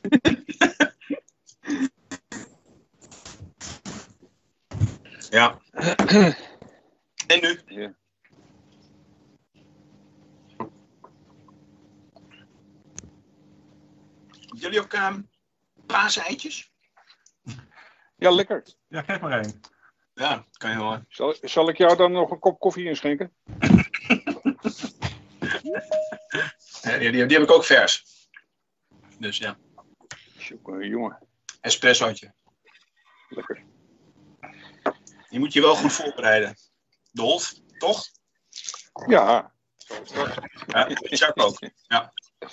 Ja. En nu? Ja. Jullie ook paaseitjes? Ja, lekker. Ja, geef maar één. Ja, kan je wel. Zal ik jou dan nog een kop koffie inschenken? Die heb ik ook vers. Dus ja. Jongen. Espressootje. Lekker. Die moet je wel goed voorbereiden. De Hof, toch? Ja. Ja, Jacques ook. Ja.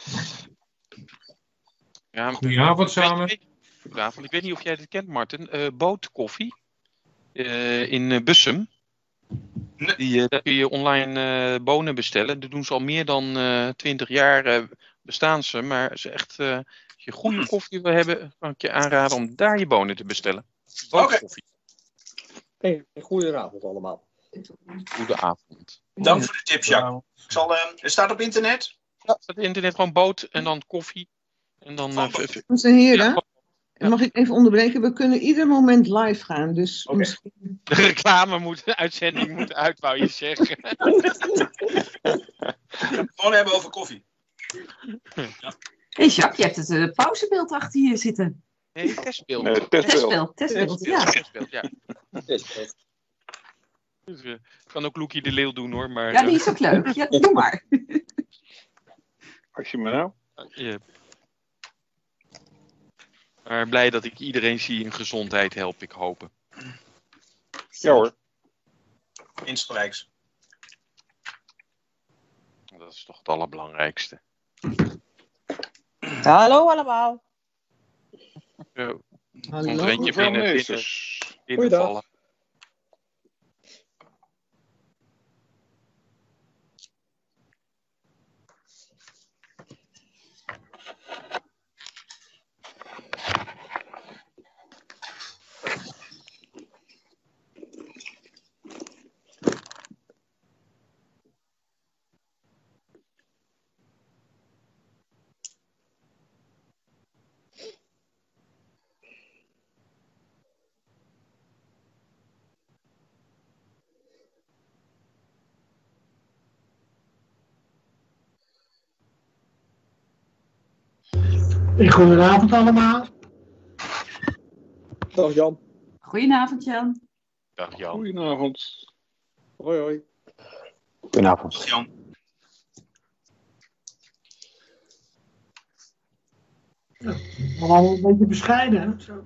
Ja, Goedenavond samen. Goedenavond. Ik weet niet of jij dit kent, Martin. Bootkoffie. In Bussum. Nee. Daar kun je online bonen bestellen. Dat doen ze al meer dan 20 jaar bestaan ze. Maar ze echt, als je goede koffie wil hebben, kan ik je aanraden om daar je bonen te bestellen. Bootkoffie. Hey, goedenavond allemaal. Goedenavond. Dank voor de tip, Jacques. Het staat op internet? Ja, het internet gewoon boot en dan koffie. En dan... Dames en heren, mag ik even onderbreken? We kunnen ieder moment live gaan, dus misschien... De uitzending moet uit, wou je zeggen. Gewoon hebben over koffie. Ja. Hey Jacques, je hebt het pauzebeeld achter je zitten. Nee, testbeeld. Testbeeld, ja. Testbeeld, ja. Dus, kan ook Loekie de Leeuw doen hoor. Maar, ja, die is ook leuk. Ja, doe maar. Als je me nou... Ja. Maar blij dat ik iedereen zie in gezondheid help, ik hopen. Ja hoor. Insgelijks. Dat is toch het allerbelangrijkste. Hallo allemaal. Zo. Hallo. Komt er eentje binnenvallen. Goedenavond allemaal. Dag Jan. Goedenavond Jan. Dag Jan. Goedenavond. Hoi hoi. Goedenavond. Jan. Al een beetje bescheiden. Zo.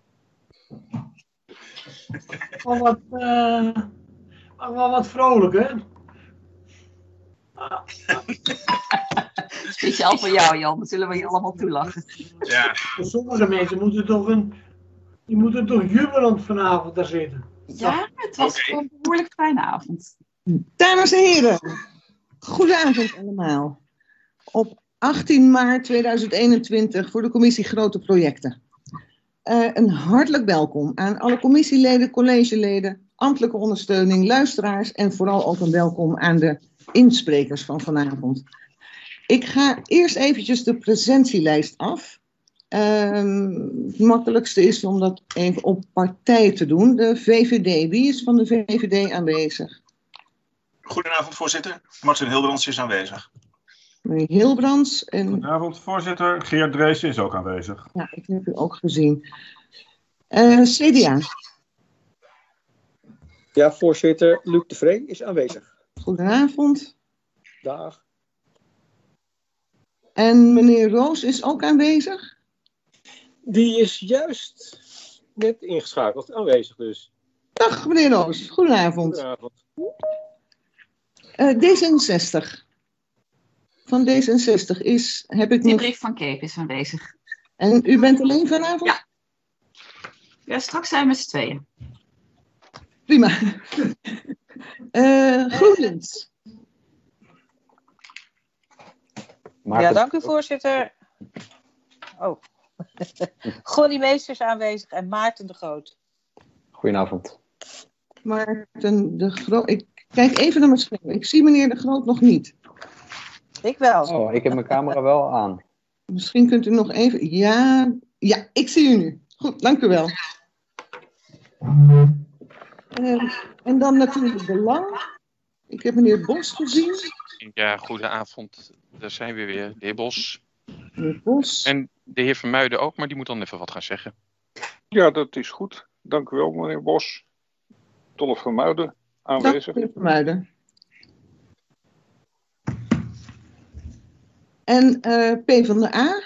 Wel wat vrolijk, hè? Speciaal voor jou Jan, dat zullen we je allemaal toelachen. Ja. Sommige mensen moeten toch jubelend vanavond daar zitten. Ja, het was gewoon een behoorlijk fijne avond. Dames en heren, goedenavond allemaal. Op 18 maart 2021 voor de commissie Grote Projecten. Een hartelijk welkom aan alle commissieleden, collegeleden, ambtelijke ondersteuning, luisteraars en vooral ook een welkom aan de insprekers van vanavond. Ik ga eerst eventjes de presentielijst af. Het makkelijkste is om dat even op partij te doen. De VVD, wie is van de VVD aanwezig? Goedenavond, voorzitter. Martin Hildebrands is aanwezig. Meneer Hilbrands. En... Goedenavond, voorzitter. Geert Dreesen is ook aanwezig. Ja, ik heb u ook gezien. CDA. Ja, voorzitter. Luc de Vree is aanwezig. Goedenavond. Dag. En meneer Roos is ook aanwezig? Die is juist net ingeschakeld, aanwezig dus. Dag meneer Roos, goedenavond. Goedenavond. D66. Van D66 heb ik nog... Diederik van Keep is aanwezig. En u bent alleen vanavond? Ja. Ja, straks zijn we met z'n tweeën. Prima. GroenLinks. Ja, dank u voorzitter. Oh. Gonnie Meesters aanwezig en Maarten de Groot. Goedenavond. Maarten de Groot. Ik kijk even naar mijn scherm. Ik zie meneer de Groot nog niet. Ik wel. Oh, ik heb mijn camera wel aan. Misschien kunt u nog even... Ja, ik zie u nu. Goed, dank u wel. En dan natuurlijk belang. Ik heb meneer Bos gezien. Ja, goedenavond. Daar zijn we weer. De heer Bos. Meneer Bos. En de heer Vermuiden ook, maar die moet dan even wat gaan zeggen. Ja, dat is goed. Dank u wel, meneer Bos. Dolf Vermuiden, aanwezig. Dank u, meneer Vermuiden. En P van de A?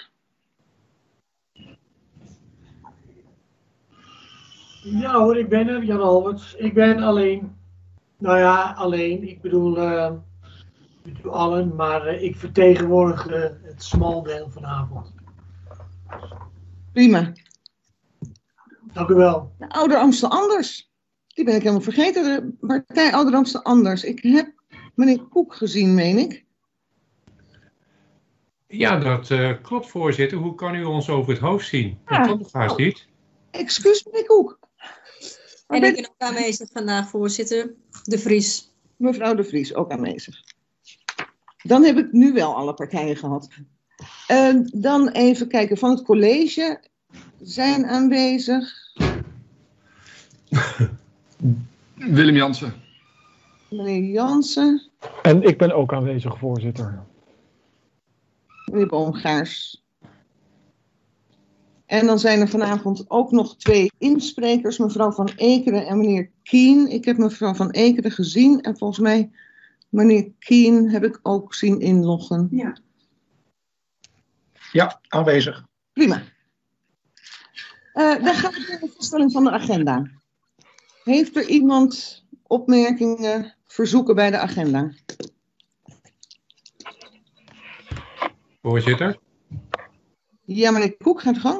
Ja hoor, ik ben er, Jan Alberts. Ik ben alleen. Nou ja, alleen. Ik bedoel, u allen, maar ik vertegenwoordig het smaldeel vanavond. Prima. Dank u wel. De Ouder Amstel Anders. Die ben ik helemaal vergeten. De partij Ouder Amstel Anders. Ik heb meneer Koek gezien, meen ik. Ja, dat klopt, voorzitter. Hoe kan u ons over het hoofd zien? Dat kan toch haast niet? Excuus, meneer Koek. En ik ben ook aanwezig vandaag, voorzitter. De Vries. Mevrouw De Vries, ook aanwezig. Dan heb ik nu wel alle partijen gehad. Dan even kijken van het college. Zijn aanwezig. Willem Jansen. Meneer Jansen. En ik ben ook aanwezig, voorzitter. Meneer Boomgaars. En dan zijn er vanavond ook nog 2 insprekers, mevrouw Van Ekeren en meneer Kien. Ik heb mevrouw Van Ekeren gezien en volgens mij meneer Kien heb ik ook zien inloggen. Ja, aanwezig. Prima. Dan gaan we naar de vaststelling van de agenda. Heeft er iemand opmerkingen, verzoeken bij de agenda? Voorzitter? Ja, meneer Koek, gaat gang.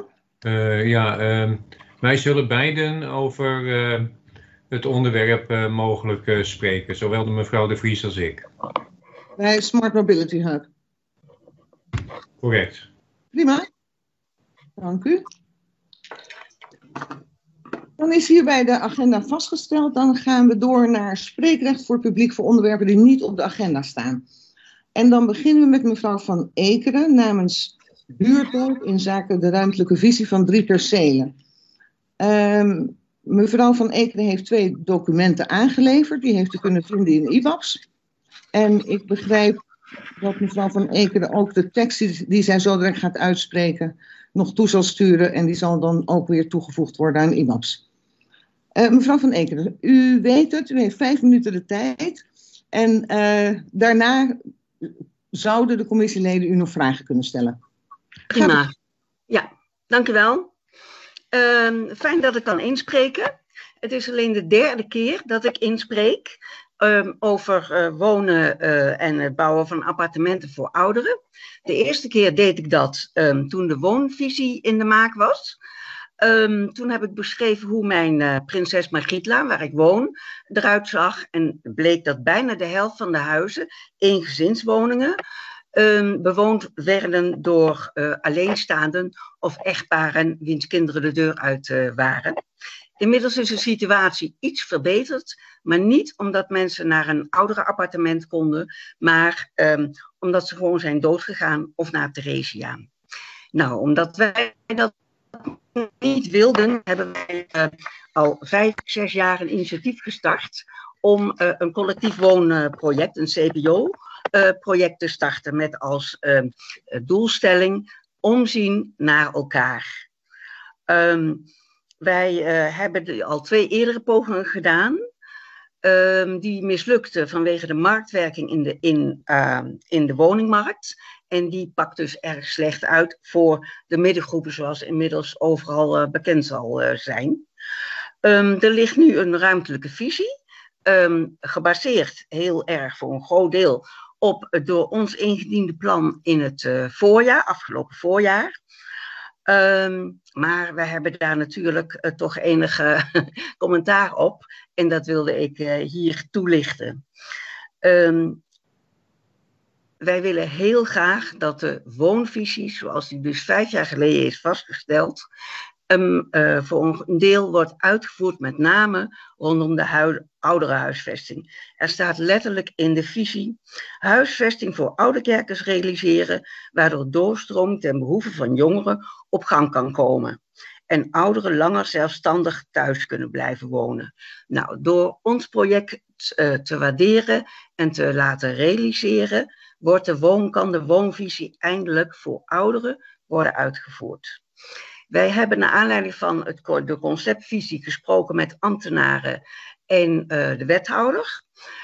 Wij zullen beiden over het onderwerp mogelijk spreken. Zowel de mevrouw De Vries als ik. Bij Smart Mobility Hub. Correct. Prima. Dank u. Dan is hierbij de agenda vastgesteld. Dan gaan we door naar spreekrecht voor publiek voor onderwerpen die niet op de agenda staan. En dan beginnen we met mevrouw Van Ekeren namens Buurtdorp in zaken de ruimtelijke visie van 3 percelen. Mevrouw Van Ekeren heeft 2 documenten aangeleverd. Die heeft u kunnen vinden in IBABS. En ik begrijp dat mevrouw Van Ekeren ook de tekst die zij zo direct gaat uitspreken nog toe zal sturen. En die zal dan ook weer toegevoegd worden aan IBABS. Mevrouw Van Ekeren, u weet het, u heeft 5 minuten de tijd. En daarna zouden de commissieleden u nog vragen kunnen stellen. Prima. Ja, dank u wel. Fijn dat ik kan inspreken. Het is alleen de 3e keer dat ik inspreek over wonen en het bouwen van appartementen voor ouderen. De eerste keer deed ik dat toen de woonvisie in de maak was. Toen heb ik beschreven hoe mijn Prinses Margrietlaan, waar ik woon, eruit zag. En bleek dat bijna de helft van de huizen, eengezinswoningen, bewoond werden door alleenstaanden of echtparen wiens kinderen de deur uit waren. Inmiddels is de situatie iets verbeterd, maar niet omdat mensen naar een oudere appartement konden, maar omdat ze gewoon zijn doodgegaan of naar Theresia. Nou, omdat wij dat niet wilden, hebben wij al 5, 6 jaar een initiatief gestart om een collectief woonproject, een CPO-project te starten met als doelstelling omzien naar elkaar. Wij hebben al 2 eerdere pogingen gedaan. Die mislukten vanwege de marktwerking in de woningmarkt. En die pakt dus erg slecht uit voor de middengroepen, zoals inmiddels overal bekend zal zijn. Er ligt nu een ruimtelijke visie, gebaseerd heel erg voor een groot deel op het door ons ingediende plan in het afgelopen voorjaar. Maar we hebben daar natuurlijk toch enige commentaar op en dat wilde ik hier toelichten. Wij willen heel graag dat de woonvisie, zoals die dus 5 jaar geleden is vastgesteld, Voor een deel wordt uitgevoerd met name rondom de ouderenhuisvesting. Er staat letterlijk in de visie: huisvesting voor ouderkerkers realiseren, waardoor doorstroming ten behoeve van jongeren op gang kan komen. En ouderen langer zelfstandig thuis kunnen blijven wonen. Nou, door ons project te waarderen en te laten realiseren, kan de woonvisie eindelijk voor ouderen worden uitgevoerd. Wij hebben naar aanleiding van de conceptvisie gesproken met ambtenaren en de wethouder.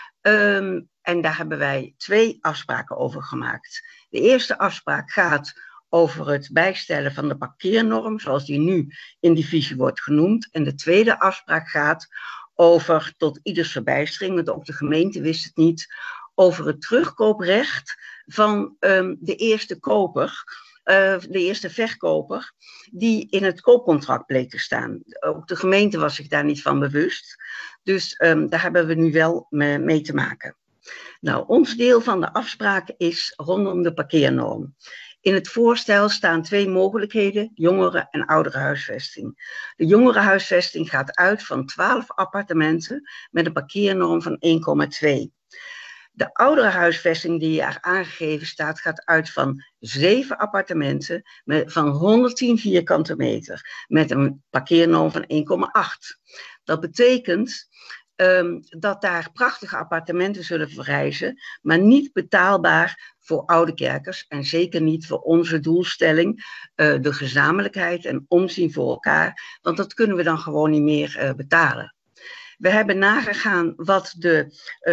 En daar hebben wij 2 afspraken over gemaakt. De eerste afspraak gaat over het bijstellen van de parkeernorm, zoals die nu in die visie wordt genoemd. En de tweede afspraak gaat over tot ieders verbijstering, want ook de gemeente wist het niet, over het terugkooprecht van de eerste koper, de eerste verkoper, die in het koopcontract bleek te staan. Ook de gemeente was zich daar niet van bewust. Dus daar hebben we nu wel mee te maken. Nou, ons deel van de afspraak is rondom de parkeernorm. In het voorstel staan 2 mogelijkheden, jongeren- en ouderenhuisvesting. De jongerenhuisvesting gaat uit van 12 appartementen met een parkeernorm van 1,2. De ouderenhuisvesting die er aangegeven staat, gaat uit van 7 appartementen van 110 vierkante meter met een parkeernorm van 1,8. Dat betekent dat daar prachtige appartementen zullen verrijzen, maar niet betaalbaar voor ouderkerkers en zeker niet voor onze doelstelling, de gezamenlijkheid en omzien voor elkaar, want dat kunnen we dan gewoon niet meer betalen. We hebben nagegaan wat de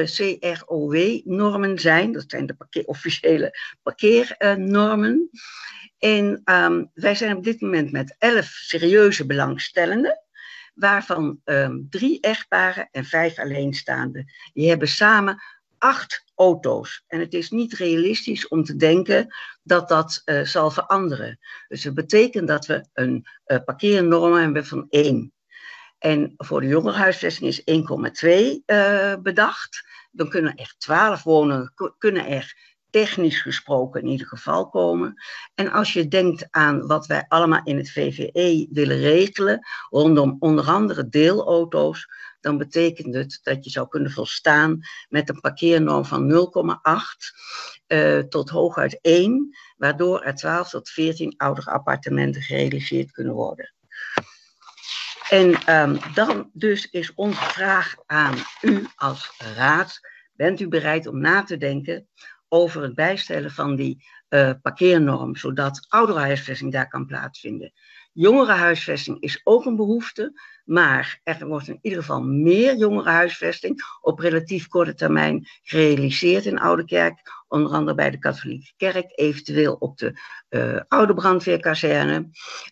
CROW-normen zijn, dat zijn de officiële parkeernormen. En wij zijn op dit moment met 11 serieuze belangstellenden, waarvan 3 echtparen en 5 alleenstaanden. Die hebben samen 8 auto's. En het is niet realistisch om te denken dat dat zal veranderen. Dus dat betekent dat we een parkeernorm hebben van 1. En voor de jongerenhuisvesting is 1,2 bedacht. Dan kunnen er 12 woningen, kunnen er technisch gesproken in ieder geval komen. En als je denkt aan wat wij allemaal in het VVE willen regelen, rondom onder andere deelauto's, dan betekent het dat je zou kunnen volstaan met een parkeernorm van 0,8 tot hooguit 1, waardoor er 12 tot 14 oudere appartementen gerealiseerd kunnen worden. En dan dus is onze vraag aan u als raad: bent u bereid om na te denken over het bijstellen van die parkeernorm, zodat ouderenhuisvesting daar kan plaatsvinden? Jongerenhuisvesting is ook een behoefte, maar er wordt in ieder geval meer jongerenhuisvesting op relatief korte termijn gerealiseerd in Oudekerk, onder andere bij de katholieke kerk, eventueel op de oude brandweerkazerne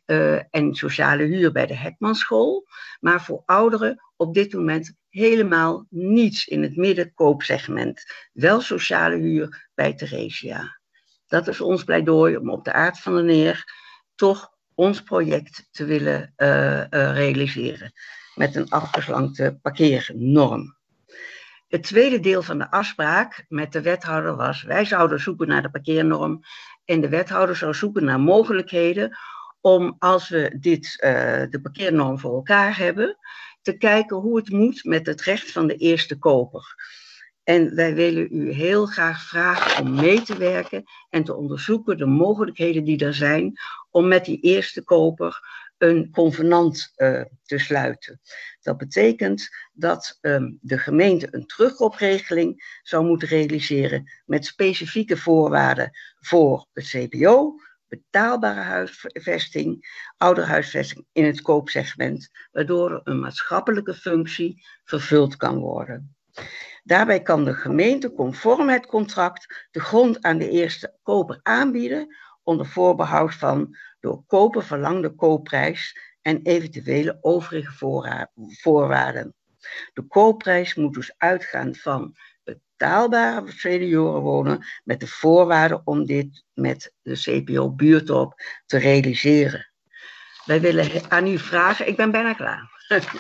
en sociale huur bij de Hekmanschool. Maar voor ouderen op dit moment helemaal niets in het middenkoopsegment. Wel sociale huur bij Theresia. Dat is ons pleidooi om op de aard van de neer toch ons project te willen realiseren met een afgeslankte parkeernorm. Het tweede deel van de afspraak met de wethouder was: wij zouden zoeken naar de parkeernorm en de wethouder zou zoeken naar mogelijkheden om, als we de parkeernorm voor elkaar hebben, te kijken hoe het moet met het recht van de eerste koper. En wij willen u heel graag vragen om mee te werken en te onderzoeken de mogelijkheden die er zijn om met die eerste koper een convenant te sluiten. Dat betekent dat de gemeente een terugkoopregeling zou moeten realiseren met specifieke voorwaarden voor het CPO, betaalbare huisvesting, ouderhuisvesting in het koopsegment, waardoor een maatschappelijke functie vervuld kan worden. Daarbij kan de gemeente conform het contract de grond aan de eerste koper aanbieden onder voorbehoud van door koper verlangde koopprijs en eventuele overige voorwaarden. De koopprijs moet dus uitgaan van betaalbare seniorenwoningen met de voorwaarden om dit met de CPO Buurtop te realiseren. Wij willen aan u vragen, ik ben bijna klaar.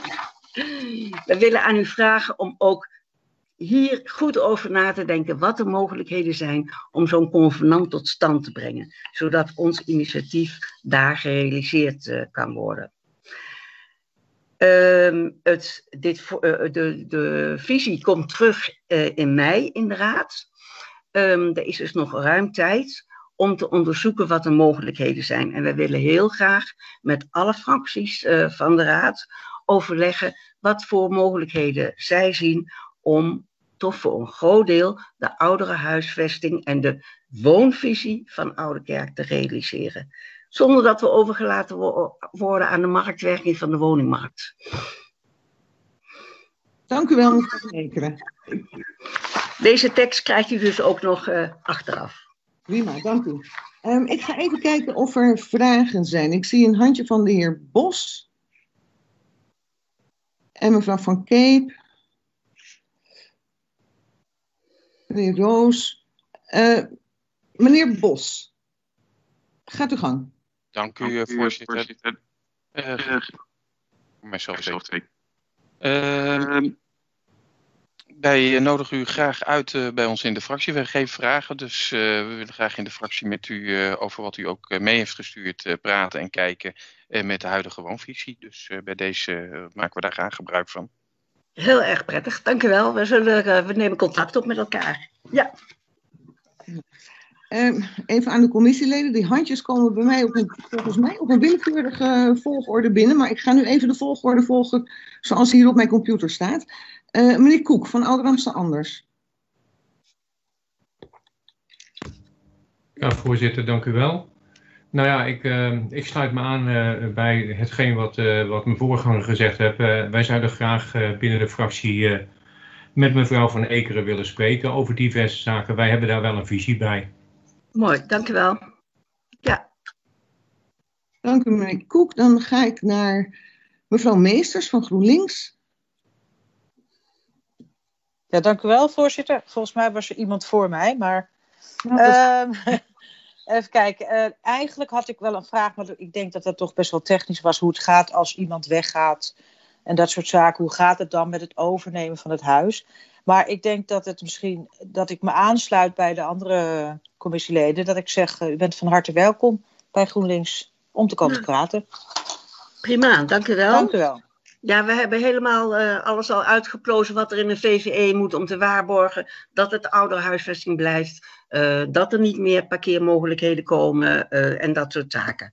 Wij willen aan u vragen om ook hier goed over na te denken wat de mogelijkheden zijn om zo'n convenant tot stand te brengen, zodat ons initiatief daar gerealiseerd kan worden. De visie komt terug in mei in de Raad. Er is dus nog ruim tijd om te onderzoeken wat de mogelijkheden zijn. En wij willen heel graag met alle fracties van de Raad overleggen wat voor mogelijkheden zij zien om toch voor een groot deel de ouderenhuisvesting en de woonvisie van Oudekerk te realiseren. Zonder dat we overgelaten worden aan de marktwerking van de woningmarkt. Dank u wel, mevrouw Van Ekeren. Deze tekst krijgt u dus ook nog achteraf. Prima, dank u. Ik ga even kijken of er vragen zijn. Ik zie een handje van de heer Bos. En mevrouw Van Keep. Meneer Roos. Meneer Bos. Gaat uw gang. Dank u, voorzitter. Mijzelf twee. Wij nodigen u graag uit bij ons in de fractie. We geven vragen, dus we willen graag in de fractie met u over wat u ook mee heeft gestuurd praten en kijken met de huidige woonvisie. Dus bij deze maken we daar graag gebruik van. Heel erg prettig, dank u wel. We nemen contact op met elkaar. Ja. Even aan de commissieleden. Die handjes komen bij mij volgens mij op een willekeurige volgorde binnen. Maar ik ga nu even de volgorde volgen zoals hier op mijn computer staat. Meneer Koek van Ouder-Amstel Anders. Ja, voorzitter, dank u wel. Nou ja, ik sluit me aan bij hetgeen wat mijn voorganger gezegd heeft. Wij zouden graag binnen de fractie met mevrouw Van Ekeren willen spreken over diverse zaken. Wij hebben daar wel een visie bij. Mooi, dank u wel. Ja. Dank u, meneer Koek. Dan ga ik naar mevrouw Meesters van GroenLinks. Ja, dank u wel, voorzitter. Volgens mij was er iemand voor mij, maar... Even kijken. Eigenlijk had ik wel een vraag, maar ik denk dat dat toch best wel technisch was. Hoe het gaat als iemand weggaat en dat soort zaken. Hoe gaat het dan met het overnemen van het huis? Maar ik denk dat het misschien, dat ik me aansluit bij de andere commissieleden. Dat ik zeg, u bent van harte welkom bij GroenLinks om te komen praten. Prima, dank u wel. Dank u wel. Ja, we hebben helemaal alles al uitgeplozen wat er in de VVE moet om te waarborgen dat het ouderhuisvesting blijft. Dat er niet meer parkeermogelijkheden komen en dat soort zaken.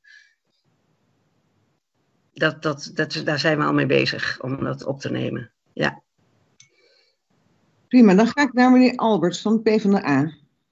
Daar zijn we al mee bezig om dat op te nemen. Ja. Prima, dan ga ik naar meneer Alberts van PvdA.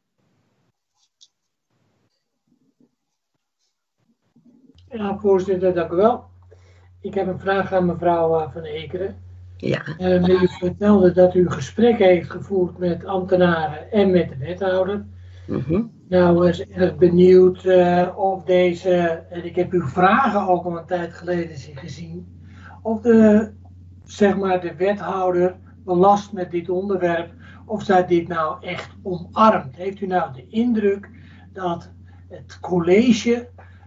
Ja, voorzitter, dank u wel. Ik heb een vraag aan mevrouw Van Ekeren. Ja. U vertelde dat u gesprekken heeft gevoerd met ambtenaren en met de wethouder. Nou, was erg benieuwd of deze, en ik heb uw vragen ook al een tijd geleden gezien, of de wethouder belast met dit onderwerp, of zij dit nou echt omarmt. Heeft u nou de indruk dat het college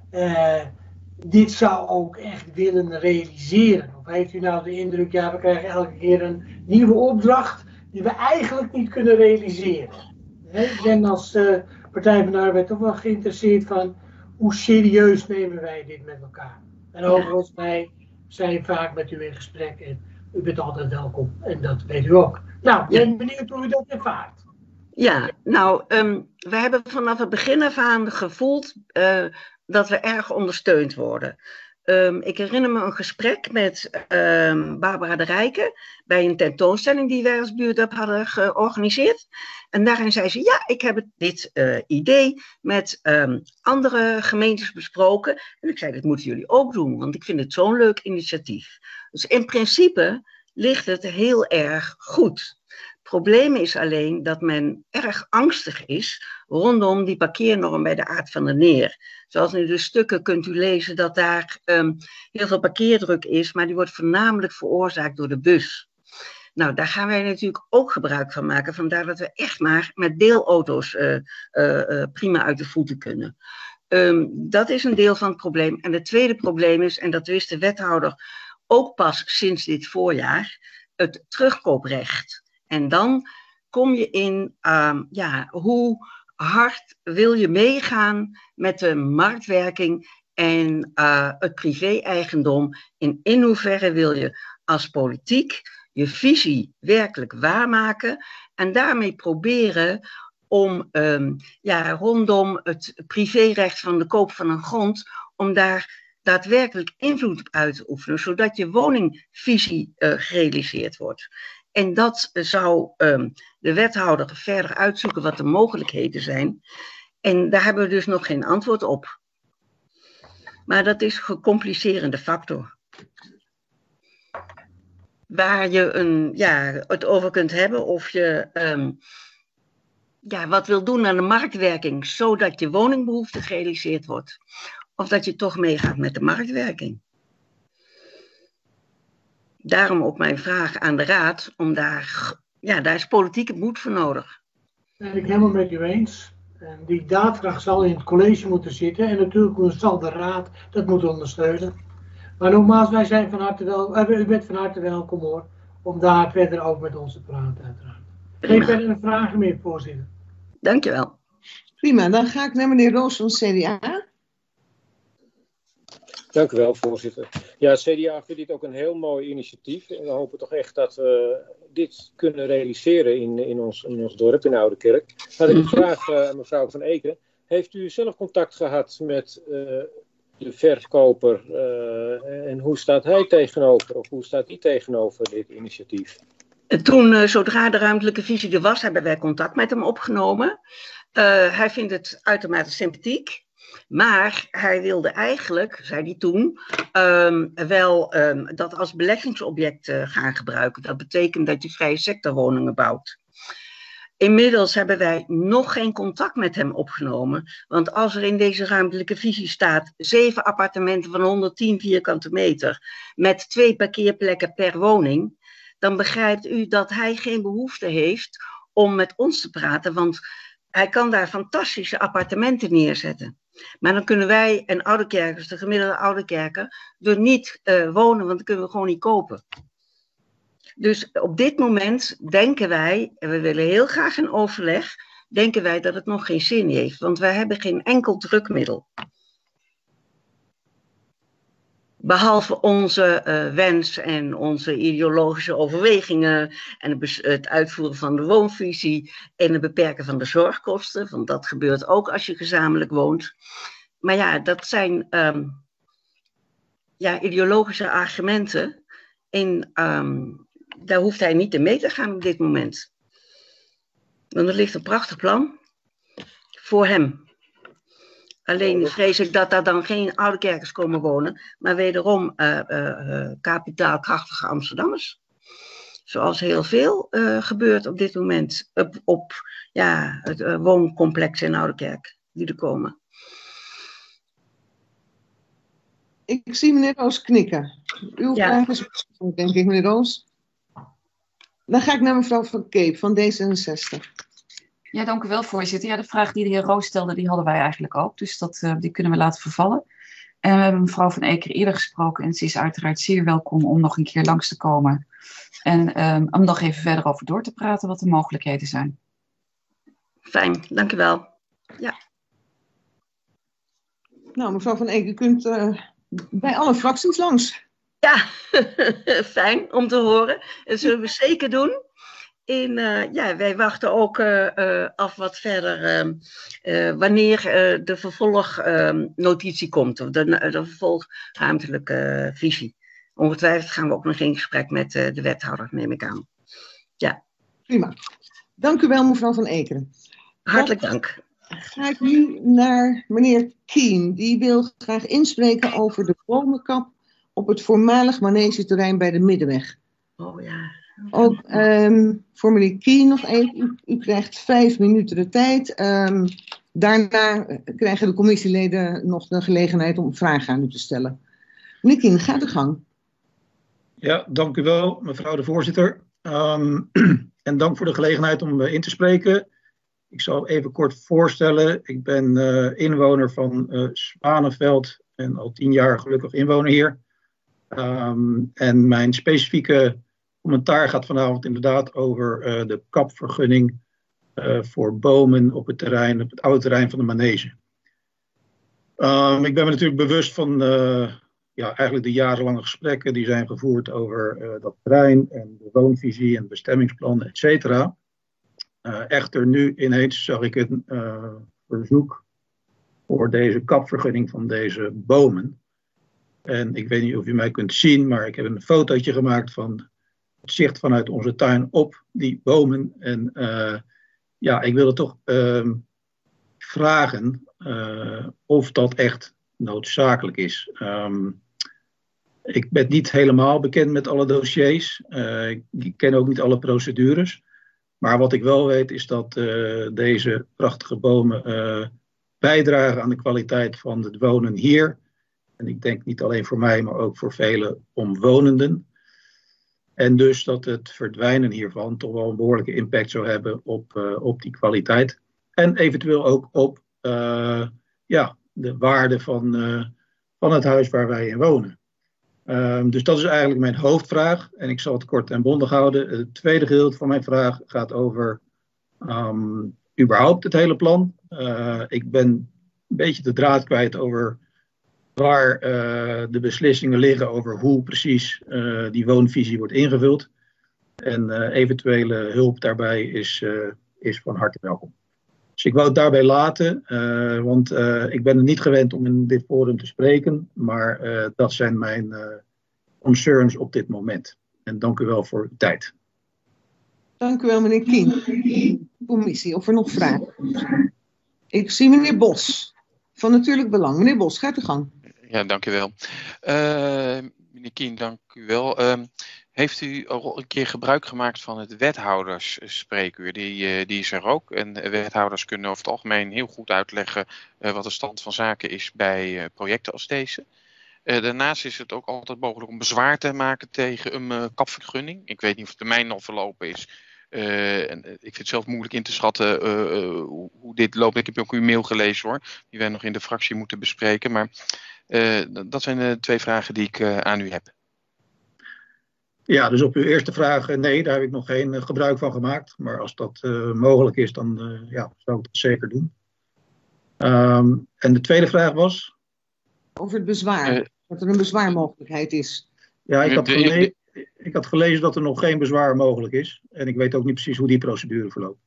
dit zou ook echt willen realiseren? Of heeft u nou de indruk, ja, we krijgen elke keer een nieuwe opdracht die we eigenlijk niet kunnen realiseren? Ik ben als Partij van de Arbeid toch wel geïnteresseerd van hoe serieus nemen wij dit met elkaar. En overigens, wij zijn vaak met u in gesprek en u bent altijd welkom. En dat weet u ook. Nou, ik ben benieuwd hoe u dat ervaart. Ja, nou, we hebben vanaf het begin af aan gevoeld dat we erg ondersteund worden. Ik herinner me een gesprek met Barbara de Rijken bij een tentoonstelling die wij als buurtdorp hadden georganiseerd. En daarin zei ze, ja, ik heb dit idee met andere gemeentes besproken. En ik zei, dat moeten jullie ook doen, want ik vind het zo'n leuk initiatief. Dus in principe ligt het heel erg goed. Het probleem is alleen dat men erg angstig is rondom die parkeernorm bij de Aart van der Neer. Zoals in de stukken kunt u lezen dat daar heel veel parkeerdruk is, maar die wordt voornamelijk veroorzaakt door de bus. Nou, daar gaan wij natuurlijk ook gebruik van maken, vandaar dat we echt maar met deelauto's prima uit de voeten kunnen. Dat is een deel van het probleem. En het tweede probleem is, en dat wist de wethouder ook pas sinds dit voorjaar, het terugkooprecht. En dan kom je in, hoe hard wil je meegaan met de marktwerking en het privé-eigendom. In hoeverre wil je als politiek je visie werkelijk waarmaken en daarmee proberen om rondom het privérecht van de koop van een grond, om daar daadwerkelijk invloed op uit te oefenen, zodat je woningvisie gerealiseerd wordt. En dat zou de wethouder verder uitzoeken wat de mogelijkheden zijn. En daar hebben we dus nog geen antwoord op. Maar dat is een gecomplicerende factor. Waar je het over kunt hebben of je wat wil doen aan de marktwerking, zodat je woningbehoefte gerealiseerd wordt. Of dat je toch meegaat met de marktwerking. Daarom ook mijn vraag aan de Raad, om daar is politieke moed voor nodig. Dat ben ik helemaal met u eens. En die daadkracht zal in het college moeten zitten en natuurlijk zal de Raad dat moeten ondersteunen. Maar nogmaals, wij zijn van harte u bent van harte welkom hoor, om daar verder over met ons te praten uiteraard. Geen verdere vragen meer, voorzitter. Dankjewel. Prima, dan ga ik naar meneer Roos van CDA. Dank u wel, voorzitter. Ja, CDA vindt dit ook een heel mooi initiatief. En we hopen toch echt dat we dit kunnen realiseren in ons dorp, in Oudekerk. Had ik een vraag aan mevrouw Van Ekeren. Heeft u zelf contact gehad met de verkoper en hoe staat hij tegenover, of hoe staat hij tegenover dit initiatief? Toen, zodra de ruimtelijke visie er was, hebben wij contact met hem opgenomen. Hij vindt het uitermate sympathiek. Maar hij wilde eigenlijk, zei hij toen, dat als beleggingsobject gaan gebruiken. Dat betekent dat je vrije sectorwoningen bouwt. Inmiddels hebben wij nog geen contact met hem opgenomen. Want als er in deze ruimtelijke visie staat 7 appartementen van 110 vierkante meter met 2 parkeerplekken per woning, dan begrijpt u dat hij geen behoefte heeft om met ons te praten. Want hij kan daar fantastische appartementen neerzetten. Maar dan kunnen wij en Oudekerkers, de gemiddelde Oudekerker, er niet wonen, want dan kunnen we gewoon niet kopen. Dus op dit moment denken wij, en we willen heel graag een overleg, denken wij dat het nog geen zin heeft. Want wij hebben geen enkel drukmiddel. Behalve onze wens en onze ideologische overwegingen en het uitvoeren van de woonvisie en het beperken van de zorgkosten. Want dat gebeurt ook als je gezamenlijk woont. Maar ja, dat zijn ideologische argumenten. En daar hoeft hij niet in mee te gaan op dit moment. Want er ligt een prachtig plan voor hem. Alleen vrees ik dat daar dan geen Oudekerkers komen wonen, maar wederom kapitaalkrachtige Amsterdammers. Zoals heel veel gebeurt op dit moment op het wooncomplex in Oudekerk die er komen. Ik zie meneer Roos knikken. Uw vraag is denk ik, meneer Roos. Dan ga ik naar mevrouw Van Keep van D66. Ja, dank u wel, voorzitter. Ja, de vraag die de heer Roos stelde, die hadden wij eigenlijk ook. Dus die kunnen we laten vervallen. En we hebben mevrouw Van Ekeren eerder gesproken. En ze is uiteraard zeer welkom om nog een keer langs te komen. En om nog even verder over door te praten wat de mogelijkheden zijn. Fijn, dank u wel. Ja. Nou, mevrouw Van Ekeren, u kunt bij alle fracties langs. Ja, fijn om te horen. Dat zullen we zeker doen. Wij wachten ook af wat verder, wanneer de vervolgnotitie komt, of de vervolgruimtelijke visie. Ongetwijfeld gaan we ook nog in gesprek met de wethouder, neem ik aan. Ja. Prima. Dank u wel, mevrouw Van Ekeren. Hartelijk dank. Ga ik nu naar meneer Kien. Die wil graag inspreken over de bomenkap op het voormalig manegeterrein bij de Middenweg. Oh ja. Ook voor meneer Kien nog even. U krijgt 5 minuten de tijd. Daarna krijgen de commissieleden nog de gelegenheid om vragen aan u te stellen. Meneer Kien, gaat uw gang. Ja, dank u wel, mevrouw de voorzitter. En dank voor de gelegenheid om in te spreken. Ik zal even kort voorstellen. Ik ben inwoner van Zwanenveld en al 10 jaar gelukkig inwoner hier. En mijn specifieke commentaar gaat vanavond inderdaad over de kapvergunning voor bomen op het oude terrein van de manege. Ik ben me natuurlijk bewust van eigenlijk de jarenlange gesprekken die zijn gevoerd over dat terrein en de woonvisie en bestemmingsplan, et cetera. Echter, nu ineens zag ik een verzoek voor deze kapvergunning van deze bomen. En ik weet niet of u mij kunt zien, maar ik heb een fotootje gemaakt van het zicht vanuit onze tuin op die bomen. En ik wilde toch vragen of dat echt noodzakelijk is. Ik ben niet helemaal bekend met alle dossiers. Ik ken ook niet alle procedures. Maar wat ik wel weet is dat deze prachtige bomen bijdragen aan de kwaliteit van het wonen hier. En ik denk niet alleen voor mij, maar ook voor vele omwonenden. En dus dat het verdwijnen hiervan toch wel een behoorlijke impact zou hebben op die kwaliteit. En eventueel ook op de waarde van het huis waar wij in wonen. Dus dat is eigenlijk mijn hoofdvraag. En ik zal het kort en bondig houden. Het tweede gedeelte van mijn vraag gaat over überhaupt het hele plan. Ik ben een beetje de draad kwijt over waar de beslissingen liggen over hoe precies die woonvisie wordt ingevuld. En eventuele hulp daarbij is van harte welkom. Dus ik wou het daarbij laten, want ik ben er niet gewend om in dit forum te spreken, maar dat zijn mijn concerns op dit moment. En dank u wel voor uw tijd. Dank u wel, meneer Kien. Commissie, of er nog vragen? Ik zie meneer Bos, van Natuurlijk Belang. Meneer Bos, gaat uw gang. Ja, dank u wel. Meneer Kien, dank u wel. Heeft u al een keer gebruik gemaakt van het wethoudersspreekuur? Die is er ook. En wethouders kunnen over het algemeen heel goed uitleggen wat de stand van zaken is bij projecten als deze. Daarnaast is het ook altijd mogelijk om bezwaar te maken tegen een kapvergunning. Ik weet niet of de termijn al verlopen is. Ik vind het zelf moeilijk in te schatten hoe dit loopt. Ik heb ook uw mail gelezen hoor, die wij nog in de fractie moeten bespreken. Maar dat zijn de twee vragen die ik aan u heb. Ja, dus op uw eerste vraag, nee, daar heb ik nog geen gebruik van gemaakt. Maar als dat mogelijk is, dan zou ik dat zeker doen. En de tweede vraag was? Over het bezwaar, dat er een bezwaarmogelijkheid is. Ja, ik had gelezen dat er nog geen bezwaar mogelijk is. En ik weet ook niet precies hoe die procedure verloopt.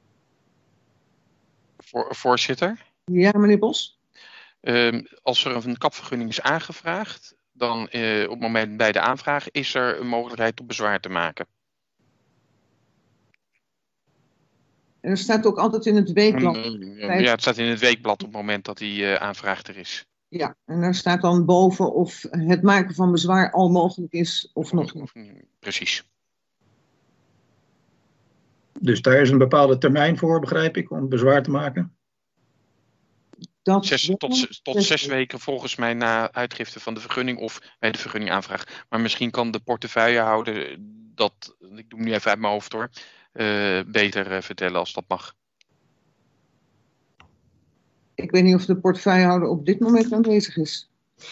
Voorzitter? Ja, meneer Bos? Als er een kapvergunning is aangevraagd, dan op het moment bij de aanvraag is er een mogelijkheid om bezwaar te maken. En er staat ook altijd in het weekblad. Ja, het staat in het weekblad op het moment dat die aanvraag er is. Ja, en daar staat dan boven of het maken van bezwaar al mogelijk is of nog niet. Precies. Dus daar is een bepaalde termijn voor, begrijp ik, om bezwaar te maken? Tot 6 weken volgens mij na uitgifte van de vergunning of bij de vergunningaanvraag. Maar misschien kan de portefeuillehouder dat, ik doe hem nu even uit mijn hoofd hoor, beter vertellen als dat mag. Ik weet niet of de portefeuillehouder op dit moment aanwezig is.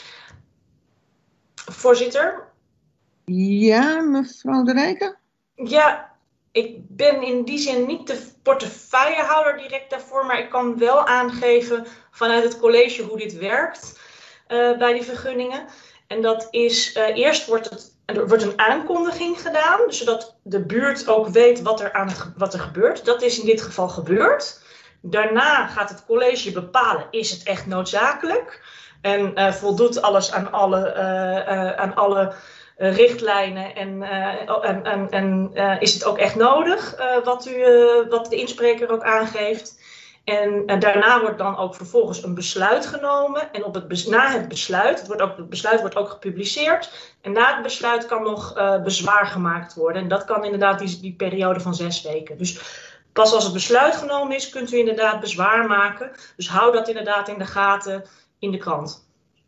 Voorzitter? Ja, mevrouw De Rijken? Ja, ik ben in die zin niet de portefeuillehouder direct daarvoor, maar ik kan wel aangeven vanuit het college hoe dit werkt bij die vergunningen. En dat is, eerst wordt een aankondiging gedaan, zodat de buurt ook weet wat er gebeurt. Dat is in dit geval gebeurd. Daarna gaat het college bepalen, is het echt noodzakelijk? En voldoet alles aan alle richtlijnen en is het ook echt nodig wat de inspreker ook aangeeft. En daarna wordt dan ook vervolgens een besluit genomen. En na het besluit, het besluit wordt ook gepubliceerd. En na het besluit kan nog bezwaar gemaakt worden. En dat kan inderdaad die periode van 6 weken. Dus pas als het besluit genomen is, kunt u inderdaad bezwaar maken. Dus hou dat inderdaad in de gaten in de krant.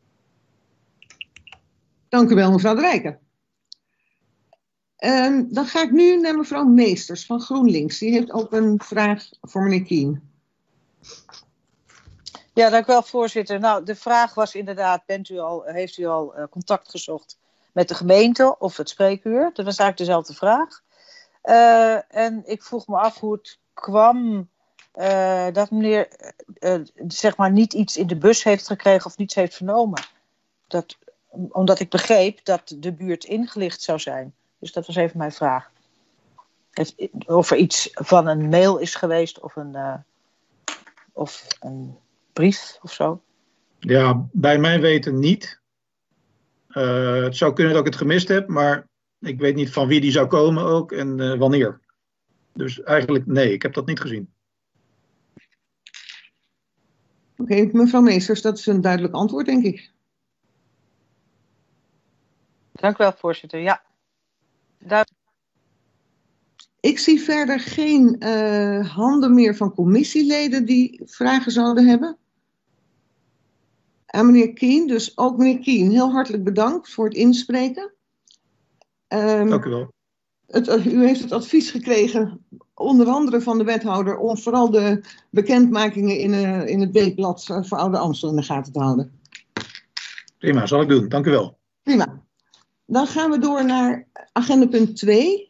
Dank u wel, mevrouw De Rijken. Dan ga ik nu naar mevrouw Meesters van GroenLinks. Die heeft ook een vraag voor meneer Kien. Ja, dank u wel, voorzitter. Nou, de vraag was inderdaad, heeft u al contact gezocht met de gemeente of het spreekuur? Dat was eigenlijk dezelfde vraag. En ik vroeg me af hoe het kwam dat meneer zeg maar niet iets in de bus heeft gekregen of niets heeft vernomen. Omdat ik begreep dat de buurt ingelicht zou zijn. Dus dat was even mijn vraag. Of er iets van een mail is geweest of een brief of zo. Ja, bij mijn weten niet. Het zou kunnen dat ik het gemist heb, maar ik weet niet van wie die zou komen ook en wanneer. Dus eigenlijk nee, ik heb dat niet gezien. Oké, mevrouw Meesters, dat is een duidelijk antwoord, denk ik. Dank u wel, voorzitter. Ja. Ik zie verder geen handen meer van commissieleden die vragen zouden hebben. Aan meneer Kien, dus ook meneer Kien, heel hartelijk bedankt voor het inspreken. Dank u wel. U heeft het advies gekregen, onder andere van de wethouder, om vooral de bekendmakingen in het weekblad voor Ouder Amstel in de gaten te houden. Prima, zal ik doen. Dank u wel. Prima. Dan gaan we door naar agenda punt 2.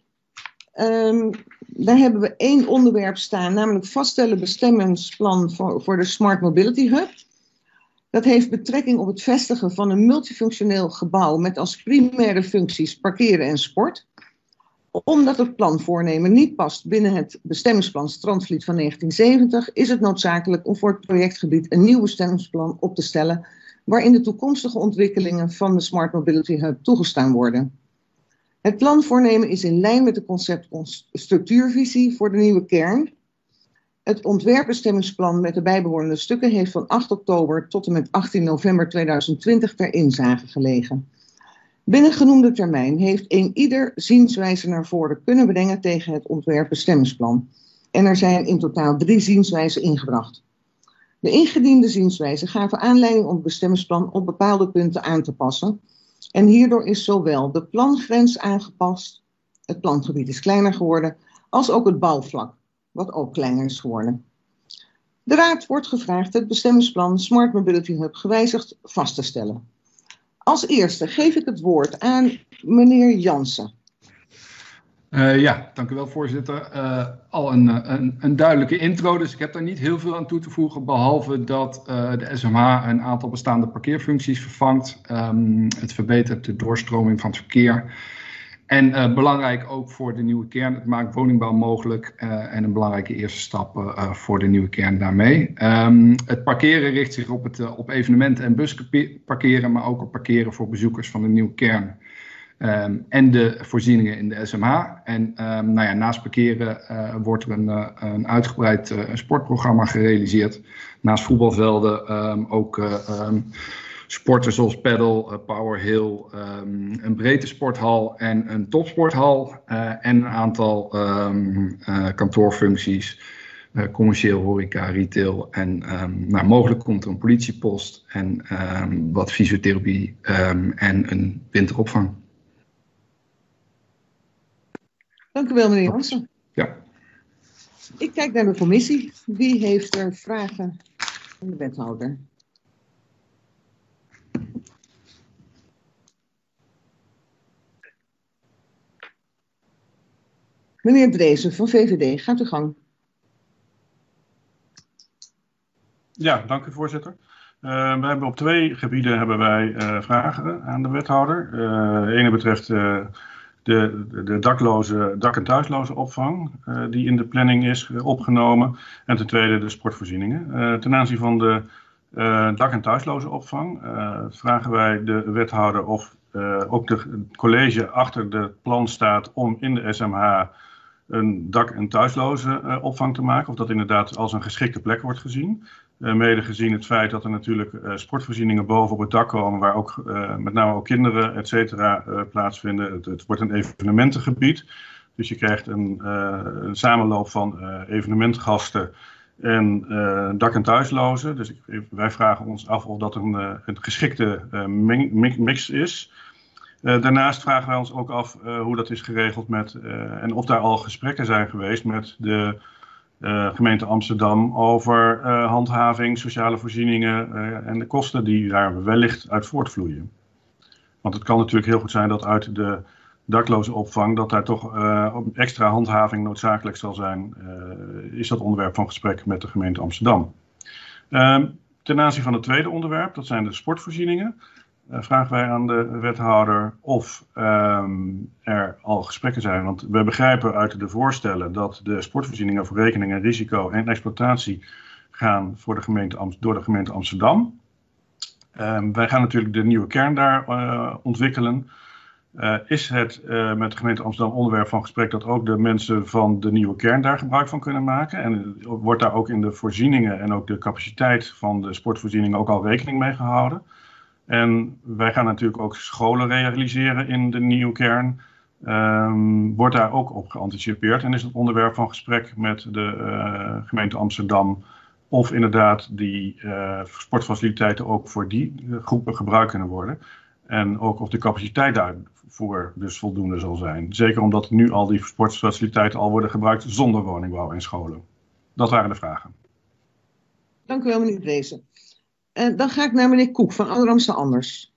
Daar hebben we 1 onderwerp staan, namelijk vaststellen bestemmingsplan voor de Smart Mobility Hub. Dat heeft betrekking op het vestigen van een multifunctioneel gebouw met als primaire functies parkeren en sport. Omdat het planvoornemen niet past binnen het bestemmingsplan Strandvliet van 1970, is het noodzakelijk om voor het projectgebied een nieuw bestemmingsplan op te stellen, waarin de toekomstige ontwikkelingen van de Smart Mobility Hub toegestaan worden. Het planvoornemen is in lijn met de concept-structuurvisie voor de nieuwe kern. Het ontwerpbestemmingsplan met de bijbehorende stukken heeft van 8 oktober tot en met 18 november 2020 ter inzage gelegen. Binnen genoemde termijn heeft ieder zienswijze naar voren kunnen brengen tegen het ontwerpbestemmingsplan. En er zijn in totaal 3 zienswijzen ingebracht. De ingediende zienswijzen gaven aanleiding om het bestemmingsplan op bepaalde punten aan te passen. En hierdoor is zowel de plangrens aangepast, het plangebied is kleiner geworden, als ook het bouwvlak, wat ook kleiner is geworden. De Raad wordt gevraagd het bestemmingsplan Smart Mobility Hub gewijzigd vast te stellen. Als eerste geef ik het woord aan meneer Jansen. Ja, dank u wel, voorzitter. Al een duidelijke intro, dus ik heb daar niet heel veel aan toe te voegen, behalve dat de SMH een aantal bestaande parkeerfuncties vervangt. Het verbetert de doorstroming van het verkeer. En belangrijk ook voor de nieuwe kern, het maakt woningbouw mogelijk en een belangrijke eerste stap voor de nieuwe kern daarmee. Het parkeren richt zich op evenementen en busparkeren, maar ook op parkeren voor bezoekers van de nieuwe kern. En de voorzieningen in de SMH. En naast parkeren wordt er een uitgebreid sportprogramma gerealiseerd. Naast voetbalvelden ook sporten zoals paddle, powerhill, een breedte sporthal en een topsporthal. En een aantal kantoorfuncties, commercieel, horeca, retail. En mogelijk komt er een politiepost en wat fysiotherapie en een winteropvang. Dank u wel, meneer Jansen. Ja. Ik kijk naar de commissie. Wie heeft er vragen aan de wethouder? Meneer Dreesen van VVD, gaat uw gang. Ja, dank u, voorzitter. We hebben op 2 gebieden vragen aan de wethouder. De ene betreft de dak- en thuisloze opvang die in de planning is opgenomen. En ten tweede de sportvoorzieningen. Ten aanzien van de dak- en thuisloze opvang vragen wij de wethouder of ook het college achter het plan staat om in de SMH een dak- en thuisloze opvang te maken. Of dat inderdaad als een geschikte plek wordt gezien. Mede gezien het feit dat er natuurlijk sportvoorzieningen boven op het dak komen, waar ook met name ook kinderen, et cetera, plaatsvinden. Het wordt een evenementengebied. Dus je krijgt een samenloop van evenementgasten en dak- en thuislozen. Dus wij vragen ons af of dat een geschikte mix is. Daarnaast vragen wij ons ook af hoe dat is geregeld met en of daar al gesprekken zijn geweest met de gemeente Amsterdam over handhaving, sociale voorzieningen en de kosten die daar wellicht uit voortvloeien. Want het kan natuurlijk heel goed zijn dat uit de daklozenopvang, dat daar toch extra handhaving noodzakelijk zal zijn, is dat onderwerp van gesprek met de gemeente Amsterdam. Ten aanzien van het tweede onderwerp, dat zijn de sportvoorzieningen, vragen wij aan de wethouder of er al gesprekken zijn. Want we begrijpen uit de voorstellen dat de sportvoorzieningen voor rekening en risico en exploitatie gaan voor door de gemeente Amsterdam. Wij gaan natuurlijk de nieuwe kern daar ontwikkelen. Is het met de gemeente Amsterdam onderwerp van gesprek dat ook de mensen van de nieuwe kern daar gebruik van kunnen maken? En wordt daar ook in de voorzieningen en ook de capaciteit van de sportvoorzieningen ook al rekening mee gehouden? En wij gaan natuurlijk ook scholen realiseren in de nieuwe kern. Wordt daar ook op geanticipeerd? En is het onderwerp van gesprek met de gemeente Amsterdam of inderdaad die sportfaciliteiten ook voor die groepen gebruikt kunnen worden? En ook of de capaciteit daarvoor dus voldoende zal zijn. Zeker omdat nu al die sportfaciliteiten al worden gebruikt zonder woningbouw en scholen. Dat waren de vragen. Dank u wel, meneer Dreesen. Dan ga ik naar meneer Koek van Amsterdamse Anders.